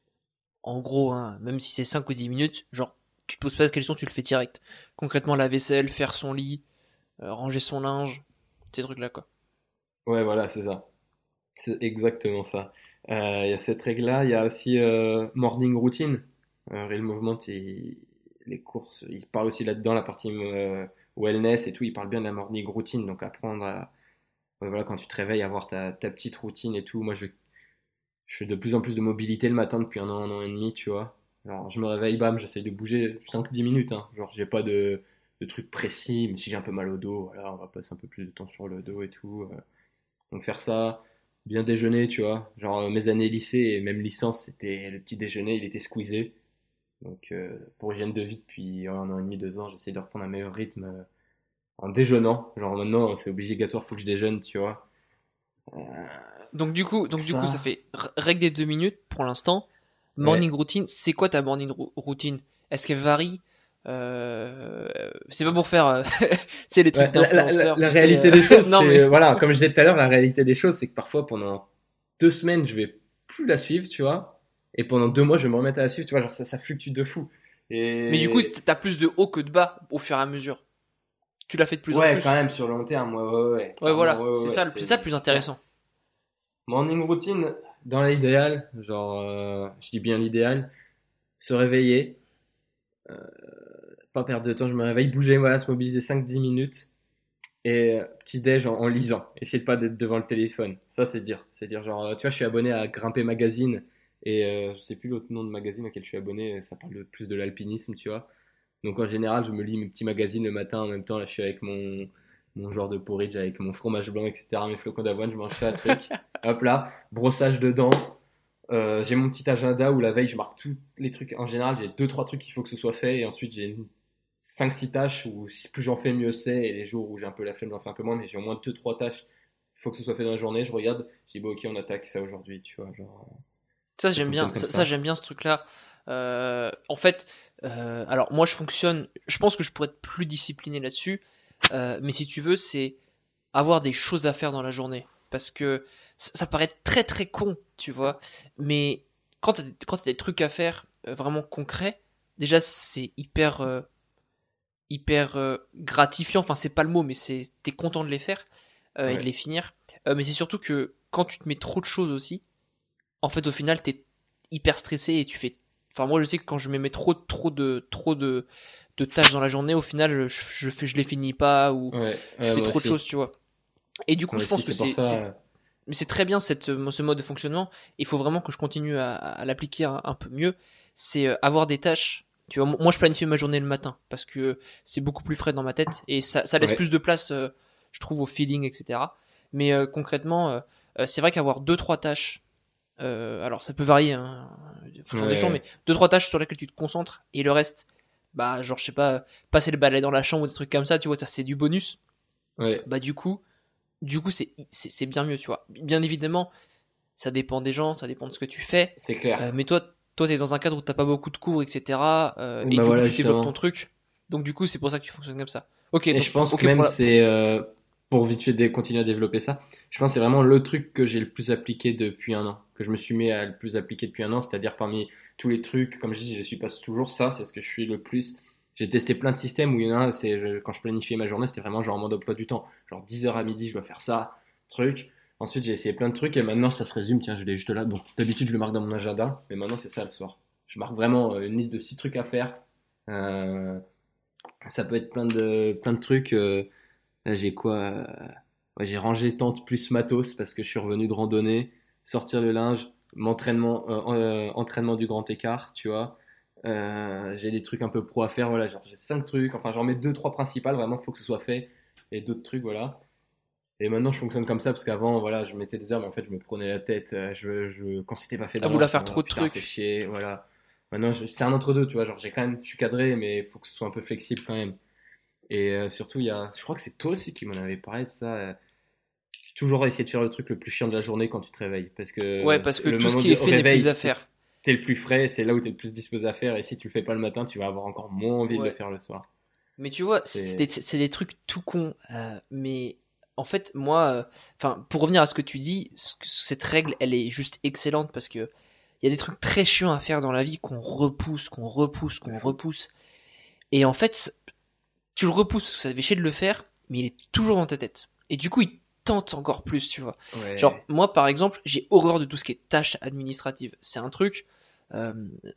En gros, hein, même si c'est cinq ou dix minutes, genre tu te poses pas de questions, tu le fais direct. Concrètement, la vaisselle, faire son lit, euh, ranger son linge, ces trucs-là quoi. ouais, voilà, c'est ça. C'est exactement ça. Euh, Il y a cette règle-là, il y a aussi euh, morning routine. Euh, Real Movement, il- les courses, il parle aussi là-dedans, la partie euh, wellness et tout, il parle bien de la morning routine, donc apprendre à, ouais, voilà, quand tu te réveilles, avoir ta, ta petite routine et tout. Moi, je, je fais de plus en plus de mobilité le matin depuis un an, un an et demi, tu vois. Alors, je me réveille, bam, j'essaye de bouger cinq dix minutes, hein. Genre, j'ai pas de, de trucs précis, mais si j'ai un peu mal au dos, voilà, on va passer un peu plus de temps sur le dos et tout. euh. Donc, faire ça, bien déjeuner, tu vois. Genre, euh, mes années lycée et même licence, c'était le petit déjeuner, il était squeezé. Donc, euh, pour hygiène de vie, depuis un an et demi, deux ans, j'essaie de reprendre un meilleur rythme euh, en déjeunant. Genre, maintenant, c'est obligatoire, faut que je déjeune, tu vois. Euh, Donc du coup, donc du coup, ça ça, fait r- règle des deux minutes pour l'instant. Morning ouais. routine, c'est quoi ta morning ro- routine? Est-ce qu'elle varie? Euh, C'est pas pour faire, euh, tu sais, les trucs Ouais, la, la- la- d'influenceurs, la tu sais. réalité euh, des choses, Non c'est, mais, euh, voilà, comme je disais tout à l'heure, la réalité des choses, c'est que parfois pendant deux semaines, je vais plus la suivre, tu vois, et pendant deux mois, je vais me remettre à la suivre, tu vois, genre ça, ça fluctue de fou. mais du coup, Et t'as plus de haut que de bas au fur et à mesure. Tu l'as fait de plus en ouais, quand plus. même, sur le long terme, ouais, ouais, ouais, Ouais, clairement, voilà, ouais, ouais, c'est ouais, ça, le- c'est ça le c'est plus c'est clair. intéressant. Morning routine, dans l'idéal, genre, euh, je dis bien l'idéal, se réveiller, pas perdre de temps, je me réveille, bouger, voilà, se mobiliser cinq dix minutes, et euh, petit déj en, en lisant. Essayer de pas d'être devant le téléphone. Ça, c'est dire. C'est dire, genre, euh, tu vois, je suis abonné à Grimper Magazine. Et euh, je sais plus l'autre nom de magazine auquel je suis abonné. Ça parle de, plus de l'alpinisme, tu vois. Donc en général, je me lis mes petits magazines le matin. En même temps, là, je suis avec mon, mon genre de porridge, avec mon fromage blanc, et cetera. Mes flocons d'avoine, je mange ça, truc. Hop là, brossage de dents. Euh, j'ai mon petit agenda où la veille, je marque tous les trucs. En général, j'ai deux trois trucs qu'il faut que ce soit fait. Et ensuite, j'ai cinq six tâches où si plus j'en fais, mieux c'est. Et les jours où j'ai un peu la flemme, j'en fais un peu moins. Mais j'ai au moins deux trois tâches. Il faut que ce soit fait dans la journée. Je regarde. Je dis, bon, ok, on attaque ça aujourd'hui. Tu vois, genre, euh, Ça ça j'aime fonctionne bien, comme ça, ça, ça. j'aime bien ce truc-là. Euh, en fait, euh, alors moi je fonctionne, je pense que je pourrais être plus discipliné là-dessus, euh, mais si tu veux, c'est avoir des choses à faire dans la journée. Parce que ça, ça paraît très très con, tu vois, mais quand t'as, des- quand t'as des trucs à faire euh, vraiment concrets, déjà c'est hyper, euh, hyper euh, gratifiant, enfin c'est pas le mot, mais c'est, t'es content de les faire euh, et de Ouais. les finir. Euh, mais c'est surtout que quand tu te mets trop de choses aussi, en fait, au final, t'es hyper stressé et tu fais. Enfin, moi, je sais que quand je me mets trop, trop de, trop de, de tâches dans la journée, au final, je, je fais, je les finis pas ou Ouais. je Ouais, fais moi trop de aussi. choses, tu vois. Et du coup, Moi je aussi, pense que c'est pour c'est, ça. c'est, euh, mais c'est très bien cette, euh, ce mode de fonctionnement. Il faut vraiment que je continue à, à l'appliquer un, un peu mieux. C'est euh, avoir des tâches. Tu vois, moi, je planifie ma journée le matin parce que c'est beaucoup plus frais dans ma tête et ça, ça laisse Ouais. plus de place, euh, je trouve, au feeling, et cetera. Mais euh, concrètement, euh, euh, c'est vrai qu'avoir deux, trois tâches euh, alors ça peut varier hein, en Ouais. fonction des gens, mais Ouais. deux trois tâches sur lesquelles tu te concentres et le reste, bah genre je sais pas, passer le balai dans la chambre ou des trucs comme ça, tu vois, ça c'est du bonus. Ouais. Bah du coup, du coup c'est c'est c'est bien mieux, tu vois. Bien évidemment, ça dépend des gens, ça dépend de ce que tu fais, C'est euh, clair. mais toi toi t'es dans un cadre où t'as pas beaucoup de cours, et cetera. euh, et Bah du coup voilà, tu développes ton justement. truc, donc du coup c'est pour ça que tu fonctionnes comme ça. Ok Et donc je pour, pense que ok pour même la pour- c'est euh, pour vite fait dé- continuer à développer ça. Je pense que c'est vraiment le truc que j'ai le plus appliqué depuis un an, que je me suis mis à le plus appliquer depuis un an, c'est-à-dire parmi tous les trucs, comme je dis, je suis pas toujours ça, c'est ce que je suis le plus. J'ai testé plein de systèmes où il y en a un, c'est je- quand je planifiais ma journée, c'était vraiment genre en mode emploi du temps, genre dix heures à midi, je dois faire ça, truc. Ensuite, j'ai essayé plein de trucs et maintenant ça se résume, tiens, je l'ai juste là. Bon, d'habitude, je le marque dans mon agenda, mais maintenant c'est ça le soir. Je marque vraiment euh, une liste de six trucs à faire. Euh, Ça peut être plein de plein de trucs. euh, Là, j'ai quoi euh, ouais, j'ai rangé tente plus matos parce que je suis revenu de randonnée, sortir le linge, m'entraînement, euh, euh, entraînement du grand écart, tu vois. Euh, j'ai des trucs un peu pro à faire, voilà, genre j'ai cinq trucs, enfin j'en mets deux, trois principales, vraiment qu'il faut que ce soit fait, et d'autres trucs, voilà. Et maintenant je fonctionne comme ça parce qu'avant, voilà, je mettais des heures, mais en fait je me prenais la tête, euh, je, je, quand c'était pas fait à d'avant, vouloir j'étais faire en mode, oh, trop de putain, fait trucs. chier, voilà. Maintenant je- c'est un entre-deux, tu vois, genre j'ai quand même, je suis cadré, mais il faut que ce soit un peu flexible quand même. Et euh, surtout, il y a, je crois que c'est toi aussi qui m'en avais parlé de ça. euh, Toujours essayer de faire le truc le plus chiant de la journée quand tu te réveilles. Parce Ouais que parce que le tout ce moment qui du est fait n'est plus réveil, à c'est faire. t'es le plus frais, c'est là où t'es le plus disposé à faire. Et si tu le fais pas le matin, tu vas avoir encore moins envie de le Ouais. faire le soir. Mais tu vois, c'est C'est des, c'est des trucs tout cons. euh, mais en fait, moi, euh, enfin, pour revenir à ce que tu dis, ce- cette règle, elle est juste excellente parce que il y a des trucs très chiants à faire dans la vie qu'on repousse, qu'on repousse, de qu'on fou. repousse. Et en fait, tu le repousses parce que ça te fait chier de le faire, mais il est toujours dans ta tête. Et du coup, il tente encore plus, tu vois. Genre, Ouais. moi, par exemple, j'ai horreur de tout ce qui est tâches administratives. C'est un truc, euh,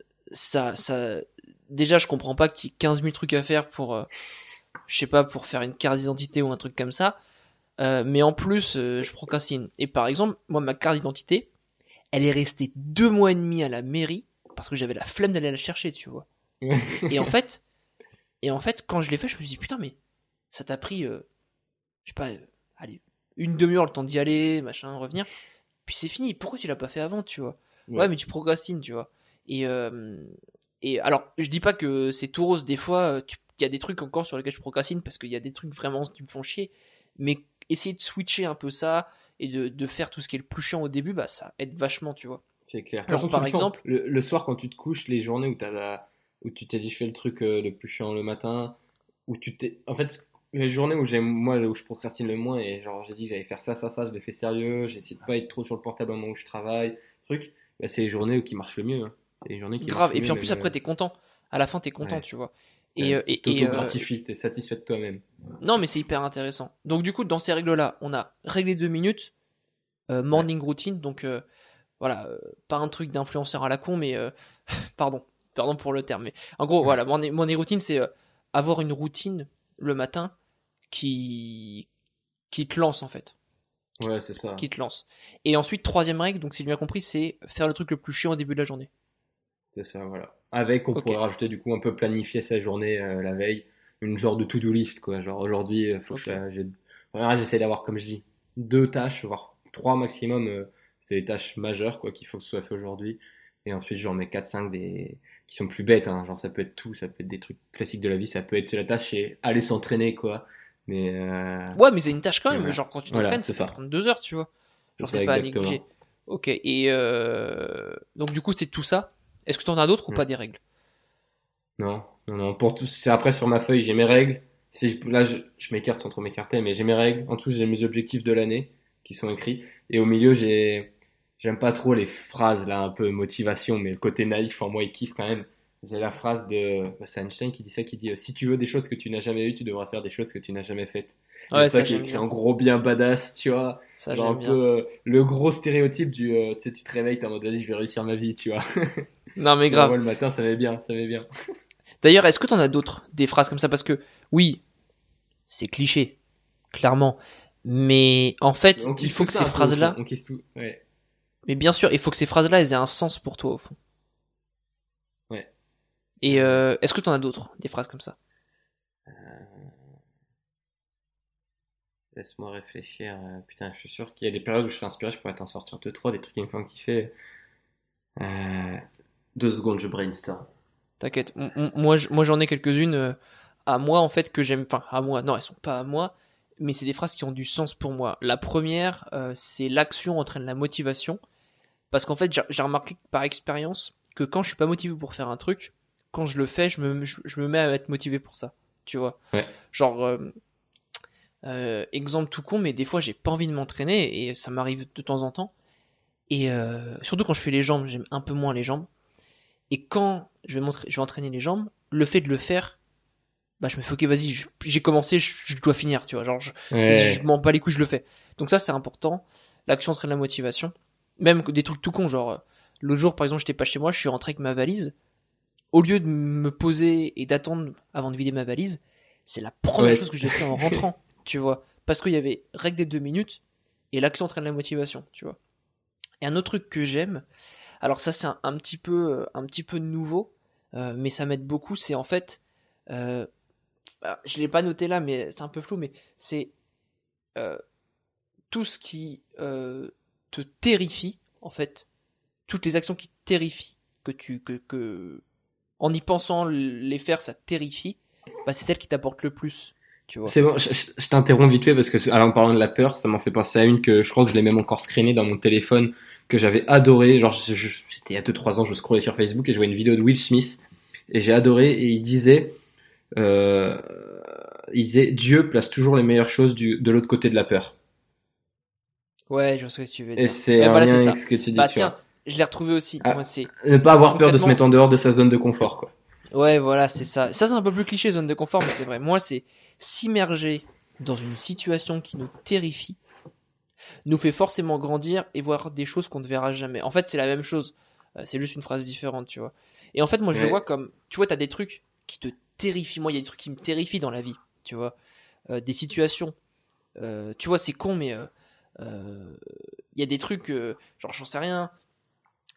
ça, ça, déjà, je comprends pas qu'il y ait quinze mille trucs à faire pour, euh, je sais pas, pour faire une carte d'identité ou un truc comme ça. Euh, mais en plus, euh, je procrastine. Et par exemple, moi, ma carte d'identité, elle est restée deux mois et demi à la mairie parce que j'avais la flemme d'aller la chercher, tu vois. Et en fait, et en fait, quand je l'ai fait, je me suis dit putain, mais ça t'a pris, euh, je sais pas, euh, allez, une demi-heure le temps d'y aller, machin, revenir. Puis c'est fini. Pourquoi tu l'as pas fait avant, tu vois? Ouais, Ouais. mais tu procrastines, tu vois. Et euh, et alors, je dis pas que c'est tout rose. Des fois, euh, tu- il y a des trucs encore sur lesquels je procrastine parce qu'il y a des trucs vraiment qui me font chier. Mais essayer de switcher un peu ça et de, de faire tout ce qui est le plus chiant au début, bah ça aide vachement, tu vois. C'est clair. De toute Genre façon, tu par le sens. exemple, Le, le soir, quand tu te couches, les journées où, t'as la- où tu t'es dit, je fais le truc euh, le plus chiant le matin, où tu t'es. En fait, les journées où j'aime, moi, où je procrastine le moins, et genre, j'ai dit que j'allais faire ça, ça, ça, je l'ai fait sérieux, j'essaie de pas être trop sur le portable au moment où je travaille, truc, bah, c'est les journées qui marchent le mieux. Hein. C'est les journées qui grave. marchent le Et mieux, puis en même. plus euh, après t'es content. À la fin t'es content, Ouais. tu vois. Et Ouais, euh, tu et, et, euh, t'auto-gratifies, t'es satisfait de toi-même. non mais c'est hyper intéressant. Donc du coup dans ces règles là, on a réglé deux minutes, euh, Ouais. morning routine. Donc euh, voilà, euh, pas un truc d'influenceur à la con, mais euh, pardon, pardon pour le terme, mais en gros, voilà, mon, mon routine, c'est euh, avoir une routine le matin qui, qui te lance en fait, Ouais, c'est ça. qui te lance. Et ensuite, troisième règle, donc si j'ai bien compris, c'est faire le truc le plus chiant au début de la journée. C'est ça, voilà. Avec, on Ok, pourrait rajouter du coup un peu planifier sa journée euh, la veille, une genre de to-do list, quoi. Genre aujourd'hui, euh, faut que je ok, fasse. j'ai- Voilà, j'essaie d'avoir, comme je dis, deux tâches, voire trois maximum. euh, c'est les tâches majeures, quoi, qu'il faut que ce soit fait aujourd'hui. Et ensuite, j'en mets quatre cinq des qui sont plus bêtes, hein. Genre, ça peut être tout, ça peut être des trucs classiques de la vie, ça peut être la tâche, c'est aller s'entraîner, quoi. Mais, euh, ouais, mais c'est une tâche quand mais même. voilà. Genre quand tu Voilà, t'entraînes, c'est ça peut ça. prendre deux heures, tu vois. C'est Genre ça, c'est pas à exactement. négliger. Ok, et euh... donc du coup c'est tout ça. Est-ce que t'en as d'autres ou pas Mm. des règles? Non, non, non. Pour tout, c'est après sur ma feuille, j'ai mes règles. Si, là, je, je m'écarte sans trop m'écarter, mais j'ai mes règles. En dessous, j'ai mes objectifs de l'année qui sont écrits. Et au milieu, j'ai, j'aime pas trop les phrases, là, un peu motivation, mais le côté naïf en moi, il kiffe quand même. J'ai la phrase de, bah, c'est Einstein qui dit ça, qui dit, euh, si tu veux des choses que tu n'as jamais eues, tu devras faire des choses que tu n'as jamais faites. Il y a Ouais, ça ça qui est j'aime écrit en bien. gros bien badass, tu vois. Ça Genre un j'aime peu, bien. euh, le gros stéréotype du, euh, tu sais, tu te réveilles, t'es en mode, vas-y, je vais réussir ma vie, tu vois. Non mais Bah, grave. moi, le matin, ça va bien, ça va bien. D'ailleurs, est-ce que t'en as d'autres, des phrases comme ça? Parce que oui, c'est cliché, clairement. Mais en Mais fait, on il kiffe faut tout que ça ces un peu au fond, phrases-là, on kiffe tout. Ouais, mais bien sûr, il faut que ces phrases-là, elles aient un sens pour toi, au fond. ouais, Et carrément. euh, est-ce que t'en as d'autres, des phrases comme ça? Laisse-moi réfléchir. euh, Putain, je suis sûr qu'il y a des périodes où je serais inspiré, je pourrais t'en sortir deux, trois, des trucs qui me font kiffer. Euh, Deux secondes, je brainstorm. T'inquiète. M- m- Moi, je- moi, j'en ai quelques-unes euh, à moi, en fait, que j'aime. Enfin, à moi. Non, elles sont pas à moi, mais c'est des phrases qui ont du sens pour moi. La première, euh, c'est l'action entraîne la motivation. Parce qu'en fait, j'ai j'ai remarqué par expérience que quand je suis pas motivé pour faire un truc, quand je le fais, je me, je, je me mets à être motivé pour ça. Tu vois? Ouais, Genre, euh, Euh, exemple tout con, mais des fois j'ai pas envie de m'entraîner et ça m'arrive de temps en temps. Et euh, surtout quand je fais les jambes, j'aime un peu moins les jambes. Et quand je vais, je vais entraîner les jambes, le fait de le faire, bah je me fais ok, vas-y, j'ai commencé, je, je, dois finir, tu vois. Genre, je, je ouais, m'en bats les couilles, je le fais. Donc ça c'est important. L'action entraîne la motivation. Même des trucs tout cons, genre euh, l'autre jour par exemple, j'étais pas chez moi, je suis rentré avec ma valise. Au lieu de me poser et d'attendre avant de vider ma valise, c'est la première chose ouais. que j'ai fait en rentrant, tu vois. Parce qu'il y avait règle des deux minutes et l'action entraîne la motivation, tu vois. Et un autre truc que j'aime, alors ça c'est un, un petit peu, euh, un petit peu nouveau, euh, mais ça m'aide beaucoup, c'est en fait, euh, ah, je l'ai pas noté là, mais c'est un peu flou, mais c'est euh, tout ce qui euh, te terrifie, en fait, toutes les actions qui te terrifient, que tu, que, que, en y pensant les faire, ça te terrifie, bah c'est celle qui t'apporte le plus, tu vois. C'est bon, je, je- je t'interromps vite fait parce que, alors, en parlant de la peur, ça m'en fait penser à une que je crois que je l'ai même encore screenée dans mon téléphone, que j'avais adoré. Genre, je- je- c'était il y a deux trois ans, je scrollais sur Facebook et je vois une vidéo de Will Smith et j'ai adoré et il disait, euh, il disait, Dieu place toujours les meilleures choses du, de l'autre côté de la peur. Ouais, je vois ce que tu veux Et dire. c'est Ouais, en voilà, lien c'est avec ça. ce que tu dis, Bah tu tiens, vois. je l'ai retrouvé aussi. Moi, Ah, c'est ne pas avoir peur de se mettre concrètement. en dehors de sa zone de confort, quoi. Ouais, voilà, c'est ça. Ça, c'est un peu plus cliché, zone de confort, mais c'est vrai. Moi, c'est s'immerger dans une situation qui nous terrifie, nous fait forcément grandir et voir des choses qu'on ne verra jamais. En fait, c'est la même chose. Euh, c'est juste une phrase différente, tu vois. Et en fait, moi, je le vois Ouais, comme, tu vois, t'as des trucs qui te terrifient. Moi, il y a des trucs qui me terrifient dans la vie, tu vois. Euh, des situations. Euh, tu vois, c'est con, mais euh, euh, il y a des trucs, euh, genre, j'en sais rien.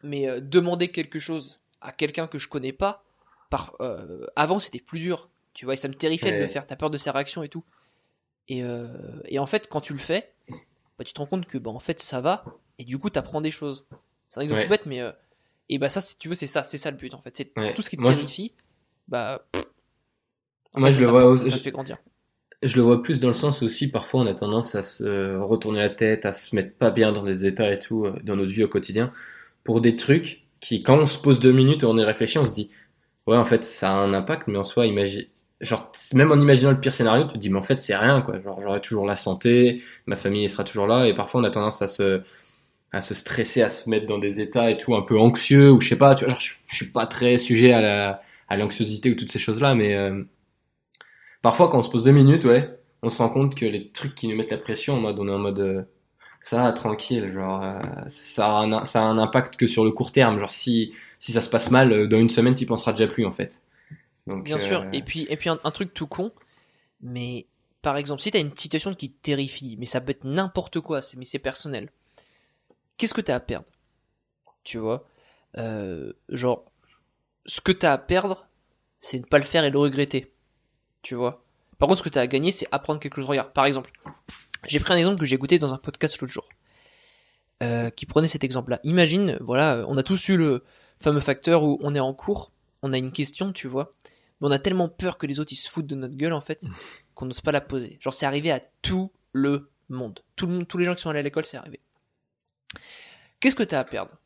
mais euh, demander quelque chose à quelqu'un que je connais pas, par, euh, avant c'était plus dur, tu vois, et ça me terrifiait de le Ouais, faire, t'as peur de ses réactions et tout. Et, euh, et en fait, quand tu le fais, bah, tu te rends compte que bah, en fait ça va, et du coup t'apprends des choses. C'est un exemple tout ouais, bête, mais euh, et bah ça, si tu veux, c'est ça, c'est ça le but en fait. C'est ouais. tout ce qui te Moi, c'est- terrifie, bah en moi, fait je ça le vois, t'apprend, au- ça, ça je, te fait grandir. je le vois plus dans le sens aussi, parfois on a tendance à se retourner la tête, à se mettre pas bien dans des états et tout, euh, dans notre vie au quotidien, pour des trucs qui, quand on se pose deux minutes et on y réfléchit, on se dit, ouais, en fait, ça a un impact, mais en soi, imagine, genre, même en imaginant le pire scénario, tu te dis, mais en fait, c'est rien, quoi. Genre, j'aurai toujours la santé, ma famille elle sera toujours là, et parfois on a tendance à se, à se stresser, à se mettre dans des états et tout, un peu anxieux, ou je sais pas, tu vois, genre, je, je suis pas très sujet à la, à l'anxiosité ou toutes ces choses-là, mais, euh, parfois, quand on se pose deux minutes, ouais, on se rend compte que les trucs qui nous mettent la pression, en mode, on est en mode, euh, ça va, tranquille, genre, euh, ça a un, ça a un impact que sur le court terme, genre, si, si ça se passe mal, euh, dans une semaine, tu penseras déjà plus, en fait. Donc, Bien sûr, euh, et puis, et puis un, un truc tout con, mais par exemple, si t'as une situation qui te terrifie, mais ça peut être n'importe quoi, c'est, mais c'est personnel, qu'est-ce que t'as à perdre? Tu vois? Euh, genre, ce que t'as à perdre, c'est ne pas le faire et le regretter. Tu vois? Par contre, ce que t'as à gagner, c'est apprendre quelque chose. Regarde, par exemple, j'ai pris un exemple que j'ai écouté dans un podcast l'autre jour, euh, qui prenait cet exemple-là. Imagine, voilà, euh, on a tous eu le fameux facteur où on est en cours, on a une question, tu vois, mais on a tellement peur que les autres ils se foutent de notre gueule en fait, qu'on n'ose pas la poser. Genre, c'est arrivé à tout le monde. Tout le monde, tous les gens qui sont allés à l'école, c'est arrivé. Qu'est-ce que t'as à perdre?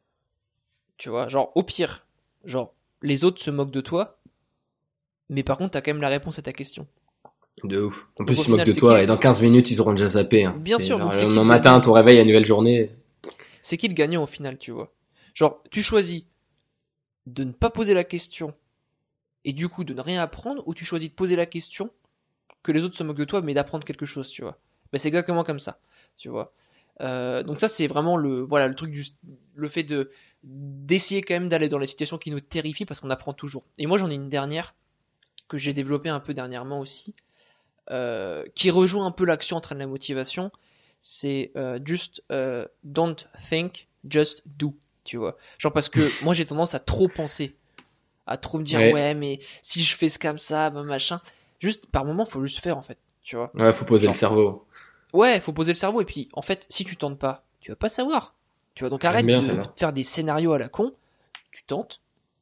Tu vois, genre, au pire, genre, les autres se moquent de toi, mais par contre, t'as quand même la réponse à ta question. de ouf. En Donc au plus, ils se moquent final, de c'est qui, toi, et dans quinze minutes, ils auront déjà zappé, hein. bien C'est sûr, genre, donc le c'est qui lendemain le matin, gagnant? ton réveil à nouvelle journée. C'est qui le gagnant au final, tu vois? Genre, tu choisis de ne pas poser la question et du coup de ne rien apprendre, ou tu choisis de poser la question, que les autres se moquent de toi, mais d'apprendre quelque chose, tu vois. Ben, c'est exactement comme ça, tu vois. Euh, donc ça, c'est vraiment le, voilà, le truc du, le fait de d'essayer quand même d'aller dans les situations qui nous terrifient parce qu'on apprend toujours. Et moi, j'en ai une dernière que j'ai développée un peu dernièrement aussi, euh, qui rejoint un peu l'action entraîne la motivation. C'est euh, juste euh, don't think, just do, tu vois. Genre parce que moi j'ai tendance à trop penser, à trop me dire Ouais. ouais mais si je fais ce comme ça, bah, machin. Juste par moment faut juste faire en fait, tu vois. Ouais, faut poser le Genre cerveau. ouais, faut poser le cerveau et puis en fait si tu tentes pas, tu vas pas savoir. Tu vois, donc J'aime arrête bien de celle-là. faire des scénarios à la con, tu tentes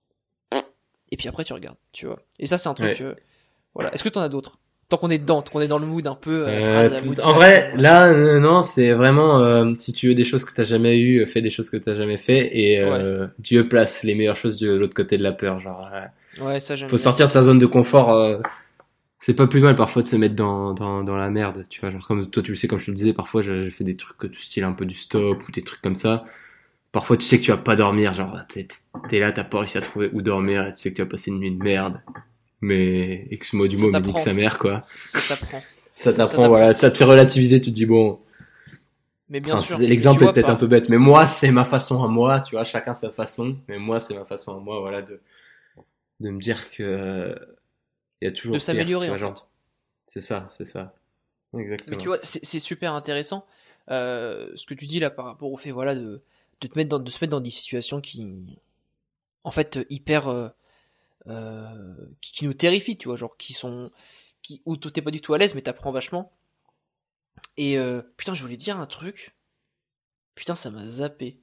et puis après tu regardes, tu vois. Et ça c'est un truc, Ouais. euh, voilà. Est-ce que t'en as d'autres? Tant qu'on est dedans, tant qu'on est dans le mood un peu euh, Euh, phrase à t- en motivation, vrai, machin. là, euh, non, c'est vraiment, euh, si tu veux des choses que t'as jamais eues, euh, fais des choses que t'as jamais fait, et Ouais, euh, Dieu place les meilleures choses de l'autre côté de la peur. Genre, euh, ouais, ça j'aime faut bien. sortir de sa zone de confort. euh, c'est pas plus mal parfois de se mettre dans, dans, dans la merde, tu vois. Genre comme toi, tu le sais, comme je te le disais, parfois je, je fais des trucs du style un peu du stop ou des trucs comme ça. Parfois, tu sais que tu vas pas dormir, genre t'es, t'es là, t'as pas réussi à trouver où dormir, et tu sais que tu vas passer une nuit de merde. Mais excuse-moi du Ça mot, mais nique t'apprend, sa mère, quoi. ça ça t'apprend, Ça ça t'apprend, t'apprend. voilà, ça te fait relativiser, tu te dis bon. Mais bien Enfin, sûr. c'est- Mais tu l'exemple est vois peut-être un peu pas. bête, mais moi, c'est ma façon à moi, tu vois, chacun sa façon, mais moi, c'est ma façon à moi, voilà, de, de me dire que euh, il y a De toujours pire, tu s'améliorer vois, en fait. genre, c'est ça, c'est ça, Mais tu exactement. vois, c'est c'est super intéressant euh, ce que tu dis là par rapport au fait voilà de, de te mettre dans, de se mettre dans des situations qui en fait hyper euh, euh, qui, qui nous terrifient, tu vois, genre qui sont qui où t'es pas du tout à l'aise mais t'apprends vachement. Et euh, putain, je voulais dire un truc. Putain, ça m'a zappé.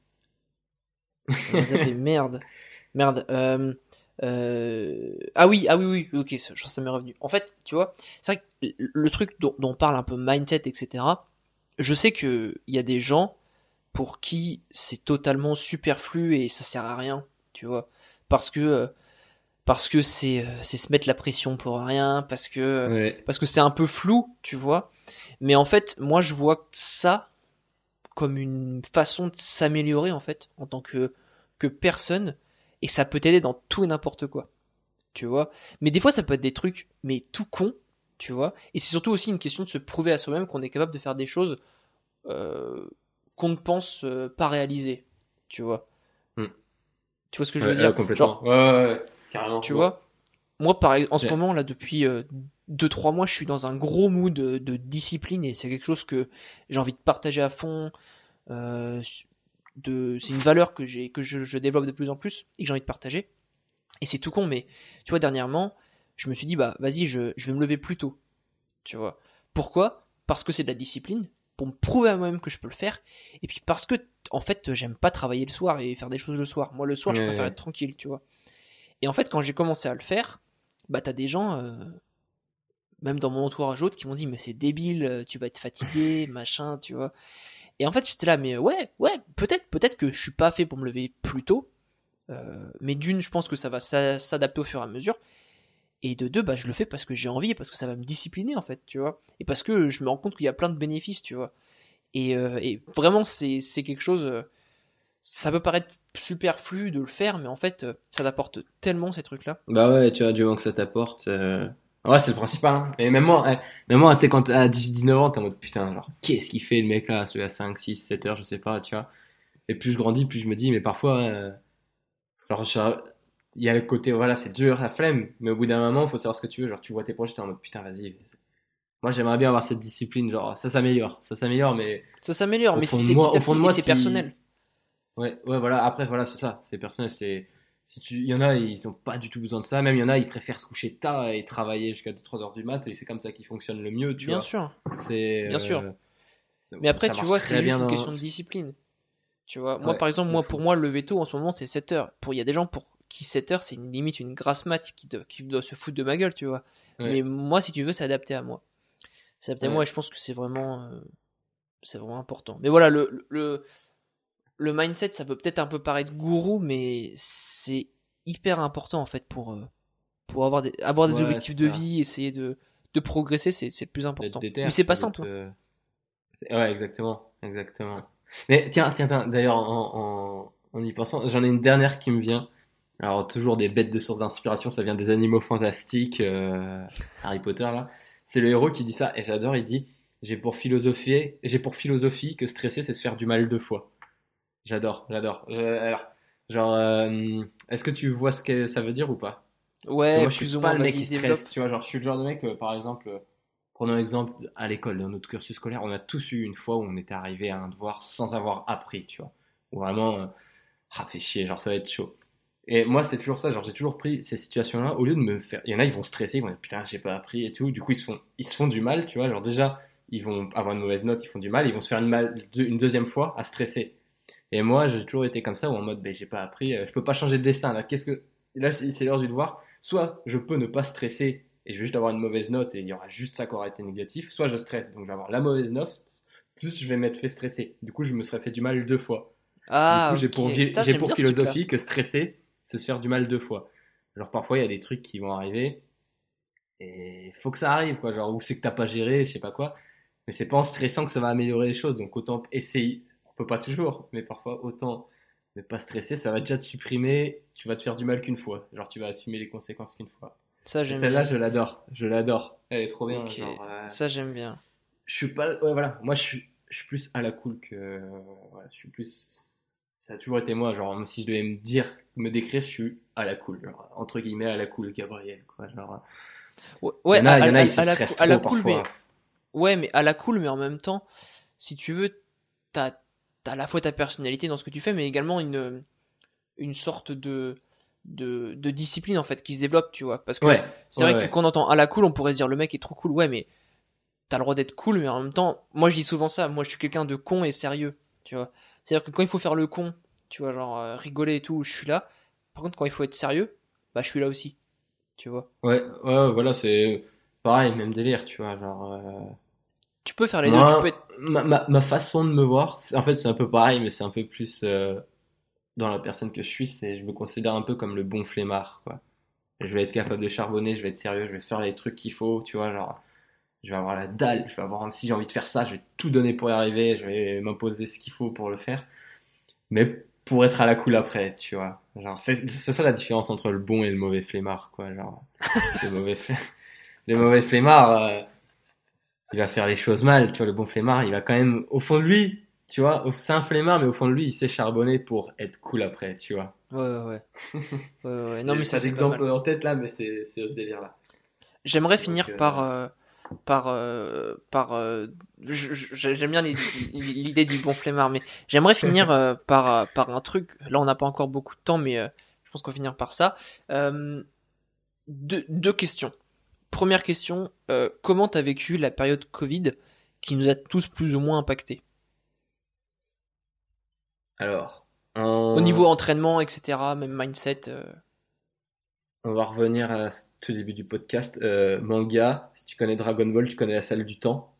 Ça m'a zappé, merde. Merde. Euh, euh, Ah oui, ah oui, oui, ok, ça, je- ça m'est revenu. En fait, tu vois, c'est vrai que le le truc dont, dont on parle un peu mindset, et cetera. Je sais que il y a des gens pour qui c'est totalement superflu et ça sert à rien, tu vois, parce que euh, parce que c'est euh, c'est se mettre la pression pour rien, parce que euh, Ouais, parce que c'est un peu flou, tu vois. Mais en fait, moi, je vois ça comme une façon de s'améliorer en fait en tant que que personne et ça peut t'aider dans tout et n'importe quoi, tu vois. Mais des fois ça peut être des trucs mais tout con, tu vois. Et c'est surtout aussi une question de se prouver à soi-même qu'on est capable de faire des choses euh, qu'on ne pense euh, pas réaliser, tu vois. hmm. Tu vois ce que je veux Ouais, euh, dire? Genre, complètement. Ouais, ouais, ouais, carrément. tu Bon. vois, moi par ex- en ce Ouais. moment là depuis euh, deux trois mois, je suis dans un gros mood de, de discipline et c'est quelque chose que j'ai envie de partager à fond. Euh, de c'est une valeur que j'ai que je, je développe de plus en plus et que j'ai envie de partager. Et c'est tout con, mais tu vois, dernièrement, je me suis dit, bah vas-y, je, je vais me lever plus tôt. Tu vois. Pourquoi? Parce que c'est de la discipline, pour me prouver à moi-même que je peux le faire, et puis parce que, en fait, j'aime pas travailler le soir et faire des choses le soir. Moi, le soir, je Ouais, préfère ouais. être tranquille, tu vois. Et en fait, quand j'ai commencé à le faire, bah t'as des gens, euh, même dans mon entourage autre, qui m'ont dit, mais c'est débile, euh, tu vas être fatigué, machin, tu vois. Et en fait, j'étais là, mais ouais, ouais, peut-être, peut-être que je suis pas fait pour me lever plus tôt, euh, mais d'une, je pense que ça va s'a- s'adapter au fur et à mesure. Et de deux, bah, je le fais parce que j'ai envie, et parce que ça va me discipliner, en fait, tu vois. Et parce que je me rends compte qu'il y a plein de bénéfices, tu vois. Et, euh, et vraiment, c'est, c'est quelque chose, euh, ça peut paraître superflu de le faire, mais en fait, euh, ça t'apporte tellement ces trucs-là. Bah ouais, tu vois, du moment que ça t'apporte. euh, Ouais, c'est le principal. Hein. Et même moi, hein, même moi, tu sais, quand t'as dix-huit dix-neuf ans, t'es en mode putain, genre, qu'est-ce qu'il fait le mec là, celui à cinq six sept heures, je sais pas, tu vois. Et plus je grandis, plus je me dis, mais parfois, euh, genre, je- il y a le côté, voilà, c'est dur, la flemme, mais au bout d'un moment, il faut savoir ce que tu veux. Genre, tu vois tes projets, t'es en mode putain, vas-y. Moi, j'aimerais bien avoir cette discipline, genre, ça s'améliore, ça s'améliore, mais Ça s'améliore, au mais c'est fond de c'est moi, petit au à fond de petit et moi, c'est personnel. si, ouais, ouais, voilà. Après, voilà, c'est ça. C'est personnel. C'est si tu, il y en a, ils ont pas du tout besoin de ça. Même il y en a, ils préfèrent se coucher tard et travailler jusqu'à deux trois heures du mat. Et c'est comme ça qu'ils fonctionnent le mieux, tu Bien vois. sûr, C'est, bien sûr. euh, ça, Mais après, ça tu marche vois, c'est très bien juste une dans. question de discipline. Tu vois, moi, Ouais, par exemple, de moi, pour fou. moi, le lever tôt, en ce moment, c'est sept heures. Pour, il y a des gens pour qui sept heures, c'est une limite une grasse mat qui, doit- qui doit se foutre de ma gueule, tu vois. Mais Ouais, moi, si tu veux, c'est adapté à moi. C'est adapté à moi et ouais. je pense que c'est vraiment, euh, c'est vraiment important. Mais voilà, le, le, le mindset, ça peut peut-être un peu paraître gourou, mais c'est hyper important, en fait, pour, euh, pour avoir des, avoir des Ouais, objectifs c'est de ça. vie, essayer de, de progresser, c'est, c'est le plus D'être important. déter, Mais c'est tu pas vois, de simple, hein. te. c'est- Ouais, exactement, exactement. Mais tiens, tiens, tiens. D'ailleurs, en, en, en y pensant, j'en ai une dernière qui me vient. Alors, toujours des bêtes de source d'inspiration, ça vient des animaux fantastiques, euh, Harry Potter, là. C'est le héros qui dit ça, et j'adore, il dit, j'ai pour philosophier, j'ai pour philosophie que stresser, c'est se faire du mal deux fois. J'adore, j'adore. Je- alors, genre, euh, est-ce que tu vois ce que ça veut dire ou pas? Parce que Ouais, moi, je suis plus ou pas moins, le mec qui vas-y, stresse, développe. tu vois, genre, je suis le genre de mec, euh, par exemple, euh, prenons l'exemple à l'école, dans notre cursus scolaire, on a tous eu une fois où on était arrivé à un devoir sans avoir appris, tu vois. Où vraiment, euh, ah, fait chier, genre, ça va être chaud. Et moi, c'est toujours ça, genre, j'ai toujours pris ces situations-là, au lieu de me faire. Il y en a, ils vont stresser, ils vont dire putain, j'ai pas appris et tout. Du coup, ils se font, ils se font du mal, tu vois. Genre, déjà, ils vont avoir une mauvaise note, ils font du mal, ils vont se faire une, mal, une deuxième fois à stresser. Et moi, j'ai toujours été comme ça, où en mode, ben, j'ai pas appris, euh, je peux pas changer de destin, là. Qu'est-ce que. Là, c'est c'est l'heure du devoir. Soit je peux ne pas stresser et je vais juste avoir une mauvaise note et il y aura juste ça qui aura été négatif, soit je stresse, donc je vais avoir la mauvaise note, plus je vais m'être fait stresser. Du coup, je me serais fait du mal deux fois. Du coup, Ah, j'ai ok. pour, vi- Putain, j'ai j'aime pour bien ce truc-là. philosophie que stresser, c'est se faire du mal deux fois. Alors parfois, il y a des trucs qui vont arriver et faut que ça arrive, quoi. Genre, ou c'est que t'as pas géré, je sais pas quoi. Mais c'est pas en stressant que ça va améliorer les choses. Donc autant essayer. On peut pas toujours, mais parfois autant ne pas stresser, ça va déjà te supprimer. Tu vas te faire du mal qu'une fois. Genre, tu vas assumer les conséquences qu'une fois. Ça, Et j'aime celle-là, bien. je l'adore. Je l'adore. Elle est trop bien. Ok, Genre, euh, ça, j'aime bien. je suis pas. Ouais, voilà. Moi, je suis, je suis plus à la cool que. Voilà, je suis plus. Ça a toujours été moi. Genre, même si je devais me dire, me décrire, je suis à la cool. Genre, entre guillemets, à la cool, Gabriel. Quoi. Genre, Ouais, il y ouais, en à, a, à- il y en a, à- ils se à la, cou- stressent à la trop cool, parfois. mais ouais, mais à la cool, mais en même temps, si tu veux, t'as, t'as à la fois ta personnalité dans ce que tu fais, mais également une, une sorte de, de, de discipline en fait qui se développe, tu vois. Parce que Ouais, c'est ouais, vrai que ouais. quand on entend à la cool, on pourrait se dire le mec est trop cool, ouais, mais t'as le droit d'être cool, mais en même temps, moi je dis souvent ça, moi je suis quelqu'un de con et sérieux, tu vois. C'est-à-dire que quand il faut faire le con, tu vois, genre euh, rigoler et tout, je suis là. Par contre, quand il faut être sérieux, bah je suis là aussi, tu vois. Ouais, ouais, voilà, c'est pareil, même délire, tu vois. Genre, euh, Tu peux faire les deux, tu peux moi, être. ma, ma, ma façon de me voir, c'est- en fait, c'est un peu pareil, mais c'est un peu plus euh, dans la personne que je suis. C'est, je me considère un peu comme le bon flemmard, quoi. Je vais être capable de charbonner, je vais être sérieux, je vais faire les trucs qu'il faut, tu vois, genre, je vais avoir la dalle, je vais avoir, si j'ai envie de faire ça, je vais tout donner pour y arriver, je vais m'imposer ce qu'il faut pour le faire, mais pour être à la cool après, tu vois. Genre, c'est, c'est ça la différence entre le bon et le mauvais flemmard, quoi, genre, le mauvais, fle- le mauvais flemmard, euh, il va faire les choses mal, tu vois, le bon flemmard, il va quand même, au fond de lui, tu vois, au- c'est un flemmard, mais au fond de lui, il sait charbonner pour être cool après, tu vois. Ouais, ouais, ouais. Ouais, ouais. Non, J'ai mais ça pas c'est pas d'exemple mal. en tête là, mais c'est, c'est ce délire-là. J'aimerais Donc, finir par, euh, euh, par, euh, par, euh, je- je- j'aime bien l'idée du bon flemmard, mais j'aimerais finir euh, par, euh, par un truc. Là, on n'a pas encore beaucoup de temps, mais euh, je pense qu'on va finir par ça. Euh, deux, deux questions. Première question, euh, comment t'as vécu la période Covid qui nous a tous plus ou moins impactés? Alors, Au niveau on, entraînement, et cetera, même mindset. euh. on va revenir à ce- tout début du podcast. Euh, manga, si tu connais Dragon Ball, tu connais la salle du temps.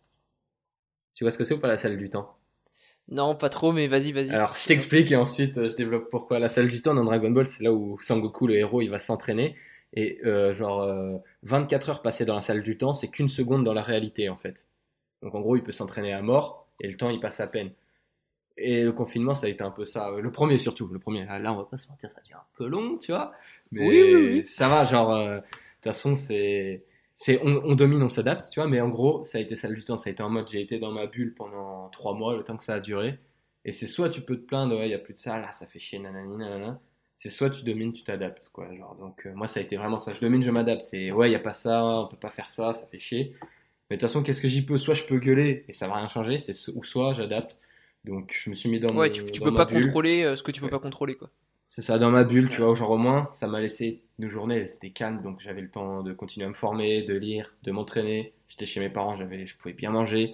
Tu vois ce que c'est ou pas la salle du temps? Non, pas trop, mais vas-y, vas-y. Alors, je t'explique et ensuite euh, je développe pourquoi. La salle du temps dans Dragon Ball, c'est là où Sangoku, le héros, il va s'entraîner. Et euh, genre, euh, vingt-quatre heures passées dans la salle du temps, c'est qu'une seconde dans la réalité, en fait. Donc, en gros, il peut s'entraîner à mort et le temps, il passe à peine. Et le confinement, ça a été un peu ça. Le premier, surtout. Le premier, là, là, on va pas se mentir, ça devient un peu long, tu vois. Oui, oui, Mais oui. ça va, genre, euh, de toute façon, c'est. C'est, on, on domine, on s'adapte, tu vois, mais en gros, ça a été salle du temps. Ça a été en mode, j'ai été dans ma bulle pendant trois mois, le temps que ça a duré. Et c'est soit tu peux te plaindre, ouais, il y a plus de ça, là, ça fait chier, nanani, nanana. C'est soit tu domines, tu t'adaptes, quoi. Genre, donc, euh, moi, ça a été vraiment ça. Je domine, je m'adapte. C'est, ouais, il y a pas ça, on peut pas faire ça, ça fait chier. Mais de toute façon, qu'est-ce que j'y peux? Soit je peux gueuler et ça va rien changer, c'est so- ou soit j'adapte. Donc, je me suis mis dans Ouais, tu, mon, tu dans peux ma pas bulle. contrôler euh, ce que tu peux Ouais. pas contrôler, quoi. C'est ça, dans ma bulle, tu Ouais. vois, genre au moins, ça m'a laissé une journée, c'était calme, donc j'avais le temps de continuer à me former, de lire, de m'entraîner. J'étais chez mes parents, j'avais, je pouvais bien manger.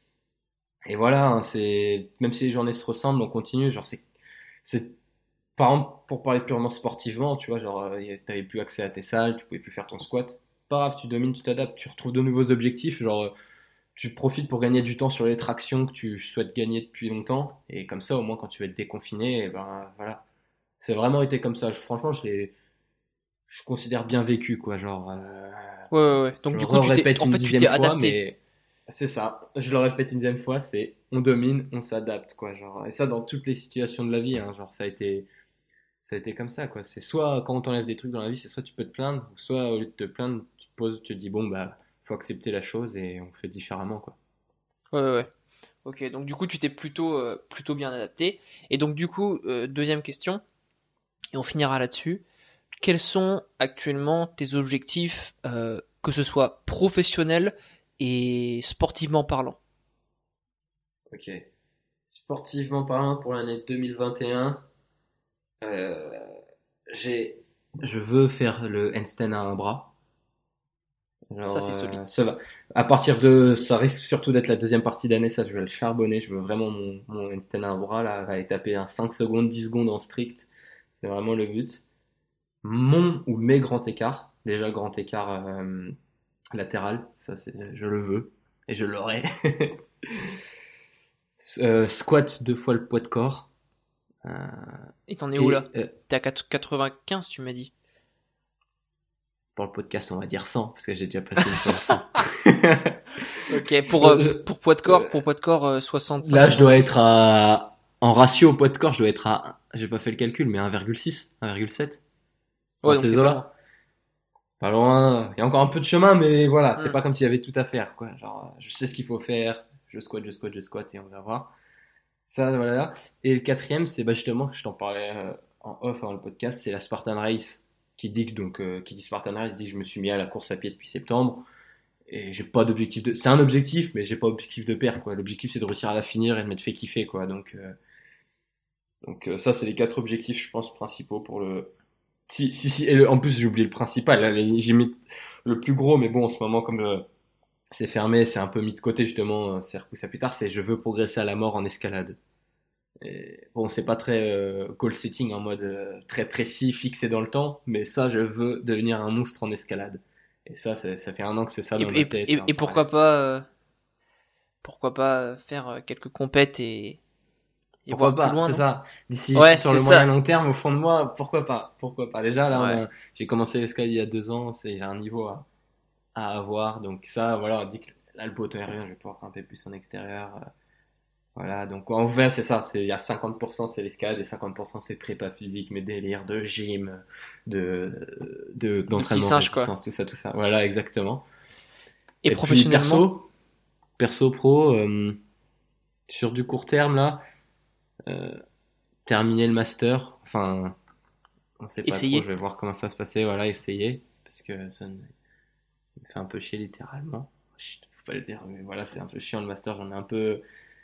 Et voilà, hein, c'est, même si les journées se ressemblent, on continue. Genre, c'est, c'est, par exemple, pour parler purement sportivement, tu vois, genre, euh, y a- t'avais plus accès à tes salles, tu pouvais plus faire ton squat. Pas grave, tu domines, tu t'adaptes, tu retrouves de nouveaux objectifs, genre, euh, tu profites pour gagner du temps sur les tractions que tu souhaites gagner depuis longtemps. Et comme ça, au moins, quand tu vas être déconfiné, et ben, voilà. C'est vraiment été comme ça. Je- franchement, je l'ai, je considère bien vécu, quoi. Genre, euh, Ouais, ouais, ouais. je Donc le du coup, tu t'es, répète en une fait, tu dixième t'es fois, adapté. mais c'est ça. Je le répète une dixième fois, c'est on domine, on s'adapte, quoi. Genre, et ça dans toutes les situations de la vie, hein. Genre, ça a été, ça a été comme ça, quoi. C'est soit quand on t'enlève des trucs dans la vie, c'est soit tu peux te plaindre, ou soit au lieu de te plaindre, tu te poses, tu te dis bon bah, faut accepter la chose et on fait différemment, quoi. Ouais, ouais, ouais. Ok, donc du coup, tu t'es plutôt, euh, plutôt bien adapté. Et donc du coup, euh, deuxième question, et on finira là-dessus. Quels sont actuellement tes objectifs, euh, que ce soit professionnel et sportivement parlant? Ok. Sportivement parlant, pour l'année deux mille vingt et un, euh, j'ai, je veux faire le handstand à un bras. Ça, Genre, c'est solide. euh, ça va. À partir de, ça risque surtout d'être la deuxième partie d'année, ça je vais le charbonner. Je veux vraiment mon, mon handstand à un bras là, aller taper un cinq secondes, dix secondes en strict. C'est vraiment le but. Mon ou mes grands écarts. Déjà le grand écart euh, latéral, ça c'est, je le veux et je l'aurai. Euh, squat deux fois le poids de corps. Euh, Et t'en es où là? et euh, T'es à quatre-vingt-quinze, tu m'as dit. pour le podcast, on va dire cent parce que j'ai déjà passé une fois le cent. Ok, pour, euh, Euh, je- pour poids de corps, euh, pour poids de corps, euh, soixante-cinq, Là, je dois soixante-six. être à, en ratio au poids de corps, je dois être à, j'ai pas fait le calcul, mais un virgule six, un virgule sept. Dans Ouais, donc ces t'es pas loin. eaux-là. Pas loin. Il y a encore un peu de chemin, mais voilà, c'est Hmm. pas comme s'il y avait tout à faire, quoi. Genre, je sais ce qu'il faut faire. Je squat, je squat, je squat et on va voir. Ça, voilà. Et le quatrième, c'est, bah, justement, je t'en parlais euh, en off avant le podcast, c'est la Spartan Race. Qui dit que, donc, euh, qui dit Spartan Race dit que je me suis mis à la course à pied depuis septembre. Et j'ai pas d'objectif de, c'est un objectif, mais j'ai pas d'objectif de perdre, quoi. L'objectif, c'est de réussir à la finir et de m'être fait kiffer, quoi. Donc, euh, Donc euh, ça, c'est les quatre objectifs, je pense, principaux pour le. Si, si, si. Et le- en plus, j'ai oublié le principal. Là, les- j'ai mis le plus gros, mais bon, en ce moment, comme euh, c'est fermé, c'est un peu mis de côté justement. euh, C'est repoussé à plus tard. C'est je veux progresser à la mort en escalade. Et, bon, c'est pas très euh, goal setting en mode euh, très précis, fixé dans le temps, mais ça, je veux devenir un monstre en escalade. Et ça, c'est- ça fait un an que c'est ça Et, dans ma et, tête, et, en et parallèle. pourquoi pas, euh, pourquoi pas euh, faire euh, quelques compètes et, et Pourquoi voir plus pas, loin, c'est non? ça. D'ici Ouais, sur c'est le moyen ça. long terme, au fond de moi, pourquoi pas, pourquoi pas. Déjà là, on Ouais. a, j'ai commencé l'escalade il y a deux ans, c'est j'ai un niveau à, à avoir, donc ça, voilà, on dit que là le poteau aérien, je vais pouvoir grimper plus en extérieur, euh, voilà. Donc en vrai, c'est ça, c'est il y a cinquante pour cent c'est l'escalade et cinquante pour cent c'est prépa physique, mes délires de gym, de de Le petit d'entraînement singe, quoi. résistance, tout ça, tout ça. Voilà, exactement. Et Et puis professionnellement, perso, perso pro, euh, sur du court terme là, euh, terminer le master, enfin. On sait pas trop, je essayer. vais voir comment ça se passait, voilà, essayer, parce que ça me fait un peu chier littéralement. chut, faut pas le dire, mais voilà, c'est un peu chiant le master, j'en ai un peu,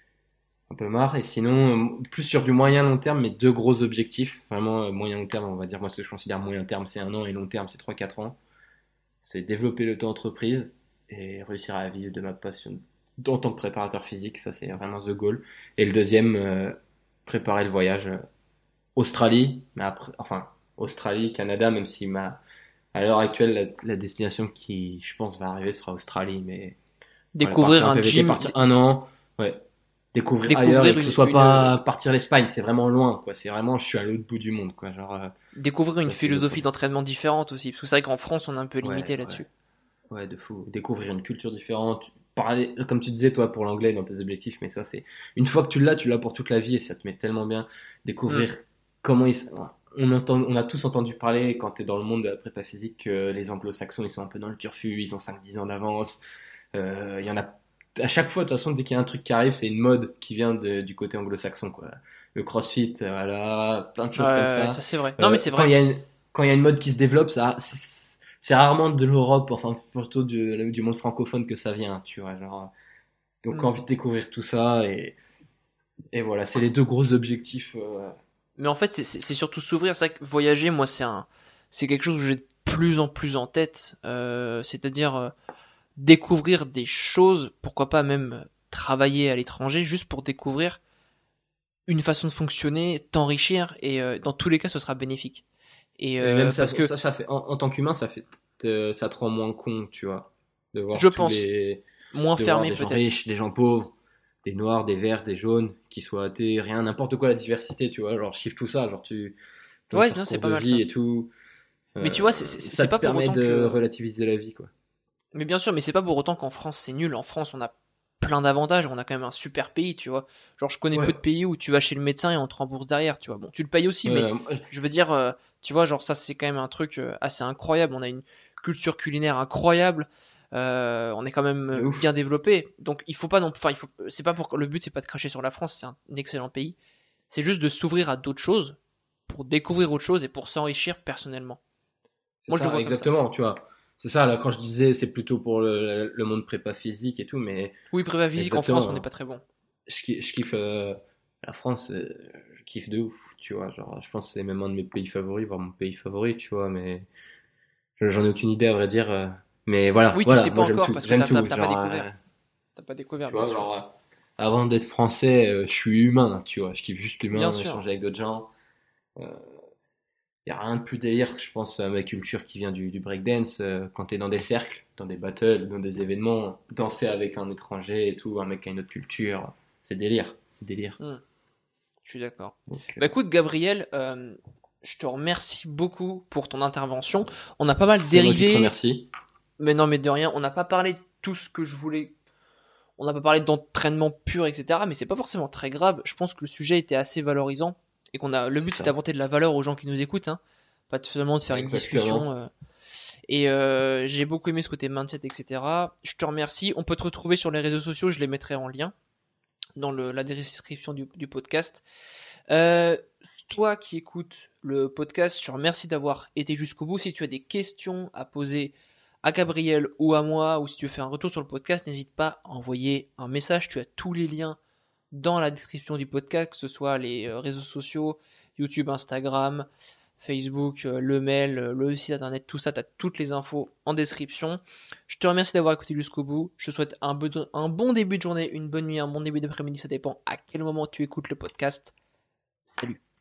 un peu marre. Et sinon, euh, plus sur du moyen long terme, mais deux gros objectifs. Vraiment, euh, moyen long terme, on va dire, moi ce que je considère moyen terme, c'est un an, et long terme, c'est trois quatre ans. C'est développer l'auto-entreprise et réussir à vivre de ma passion en tant que préparateur physique, ça c'est vraiment the goal. Et le deuxième, euh, préparer le voyage euh, Australie, mais après, enfin, Australie, Canada, même si ma, à l'heure actuelle, la, la destination qui, je pense, va arriver sera Australie, mais voilà, Découvrir partir en un P V T, gym, partir un an, ouais, découvrir ailleurs et découvrir que ce une, soit une, pas partir l'Espagne, c'est vraiment loin, quoi. C'est vraiment, je suis à l'autre bout du monde, quoi. Genre, euh, découvrir une ça c'est le philosophie projet. d'entraînement différente aussi. Parce que c'est vrai qu'en France, on est un peu Ouais, limité ouais. là-dessus. Ouais, de fou. Découvrir une culture différente. Parler, comme tu disais, toi, pour l'anglais dans tes objectifs, mais ça, c'est. Une fois que tu l'as, tu l'as pour toute la vie et ça te met tellement bien. Hmm. Découvrir comment ils. On, entend, on a tous entendu parler quand tu es dans le monde de la prépa physique que les anglo-saxons, ils sont un peu dans le turfu, ils ont cinq dix ans d'avance. Euh, Il y en a. À chaque fois, de toute façon, dès qu'il y a un truc qui arrive, c'est une mode qui vient de- du côté anglo-saxon, quoi. Le crossfit, euh, voilà, plein de Ouais, choses comme ouais, ça ça. c'est vrai. Non, mais Euh, c'est quand il vrai. y a une, quand il y a une mode qui se développe, ça, c'est c'est rarement de l'Europe, enfin plutôt du, du monde francophone que ça vient, tu vois. Genre, donc Hmm. envie de découvrir tout ça et, et voilà, c'est les deux gros objectifs. euh, Mais en fait, c'est c'est- c'est surtout s'ouvrir. C'est vrai que voyager, moi, c'est un, c'est quelque chose que j'ai de plus en plus en tête. Euh, c'est-à-dire euh, découvrir des choses, pourquoi pas même euh, travailler à l'étranger, juste pour découvrir une façon de fonctionner, t'enrichir, et euh, dans tous les cas, ce sera bénéfique. Et Et même euh, ça, parce que ça, ça fait, en, en tant qu'humain, ça fait, te- ça te rend moins con, tu vois, de je voir tous pense les, moins de voir fermé des gens peut-être. riches, des gens pauvres, des noirs, des verts, des jaunes, qui soient athées, rien, n'importe quoi, la diversité, tu vois, genre, chiffre tout ça, genre, tu, ton Ouais, non, c'est parcours pas de mal vie ça. et tout, Mais tu euh, vois, c'est c'est- ça c'est te pas pour permet autant de que. relativiser la vie, quoi. Mais bien sûr, mais c'est pas pour autant qu'en France c'est nul. En France, on a plein d'avantages. On a quand même un super pays, tu vois. Genre, je connais peu Ouais. de pays où tu vas chez le médecin et on te rembourse derrière, tu vois. Bon, tu le payes aussi, mais Euh, je veux dire, euh, tu vois, genre ça c'est quand même un truc euh, assez incroyable. On a une culture culinaire incroyable. Euh, on est quand même de euh, ouf. bien développé. Donc il faut pas non, enfin il faut, c'est pas pour le but, c'est pas de cracher sur la France. C'est un excellent pays. C'est juste de s'ouvrir à d'autres choses pour découvrir autre chose et pour s'enrichir personnellement. C'est Moi, je le ça, vois comme ça. exactement, tu vois. C'est ça, là, quand je disais, c'est plutôt pour le, le monde prépa physique et tout, mais Oui, prépa physique en France, on n'est exactement, pas très bon. je, ki- je kiffe euh, la France, euh, je kiffe de ouf, tu vois. Genre, je pense que c'est même un de mes pays favoris, voire mon pays favori, tu vois, mais je- j'en ai aucune idée, à vrai dire. euh. Mais voilà, Oui, tu voilà, sais pas moi j'aime encore tout, parce que j'aime t'as t'as- tout. t'as pas Genre, euh, découvert. T'as pas découvert, tu bien vois, sûr. genre, euh, avant d'être français, euh, je suis humain, tu vois. Je kiffe juste Bien l'humain, sûr. échanger avec d'autres gens. Euh, Il y a rien de plus délire, je pense, à ma culture qui vient du, du breakdance. euh, quand t'es dans des cercles, dans des battles, dans des événements, danser avec un étranger et tout, un mec qui a une autre culture, c'est délire, c'est délire. Hmm, je suis d'accord. Donc, Bah euh, écoute, Gabriel, euh, je te remercie beaucoup pour ton intervention. On a pas mal c'est moi qui te dérivé, remercie. mais non, mais de rien. On n'a pas parlé de tout ce que je voulais. On n'a pas parlé d'entraînement pur, et cetera. Mais c'est pas forcément très grave. Je pense que le sujet était assez valorisant et qu'on a. Le C'est but, c'est ça. d'apporter de la valeur aux gens qui nous écoutent, hein. Pas de- seulement de faire une discussion. Exactement. euh, Et euh, j'ai beaucoup aimé ce côté mindset, et cetera. Je te remercie. On peut te retrouver sur les réseaux sociaux, je les mettrai en lien dans le, la description du, du podcast. Euh, Toi qui écoutes le podcast, je te remercie d'avoir été jusqu'au bout. Si tu as des questions à poser à Gabriel ou à moi, ou si tu veux faire un retour sur le podcast, n'hésite pas à envoyer un message. Tu as tous les liens dans la description du podcast, que ce soit les euh, réseaux sociaux, YouTube, Instagram, Facebook, euh, le mail, euh, le site internet, tout ça, tu as toutes les infos en description. Je te remercie d'avoir écouté jusqu'au bout. Je te souhaite un, be- un bon début de journée, une bonne nuit, un bon début d'après-midi, ça dépend à quel moment tu écoutes le podcast. Salut.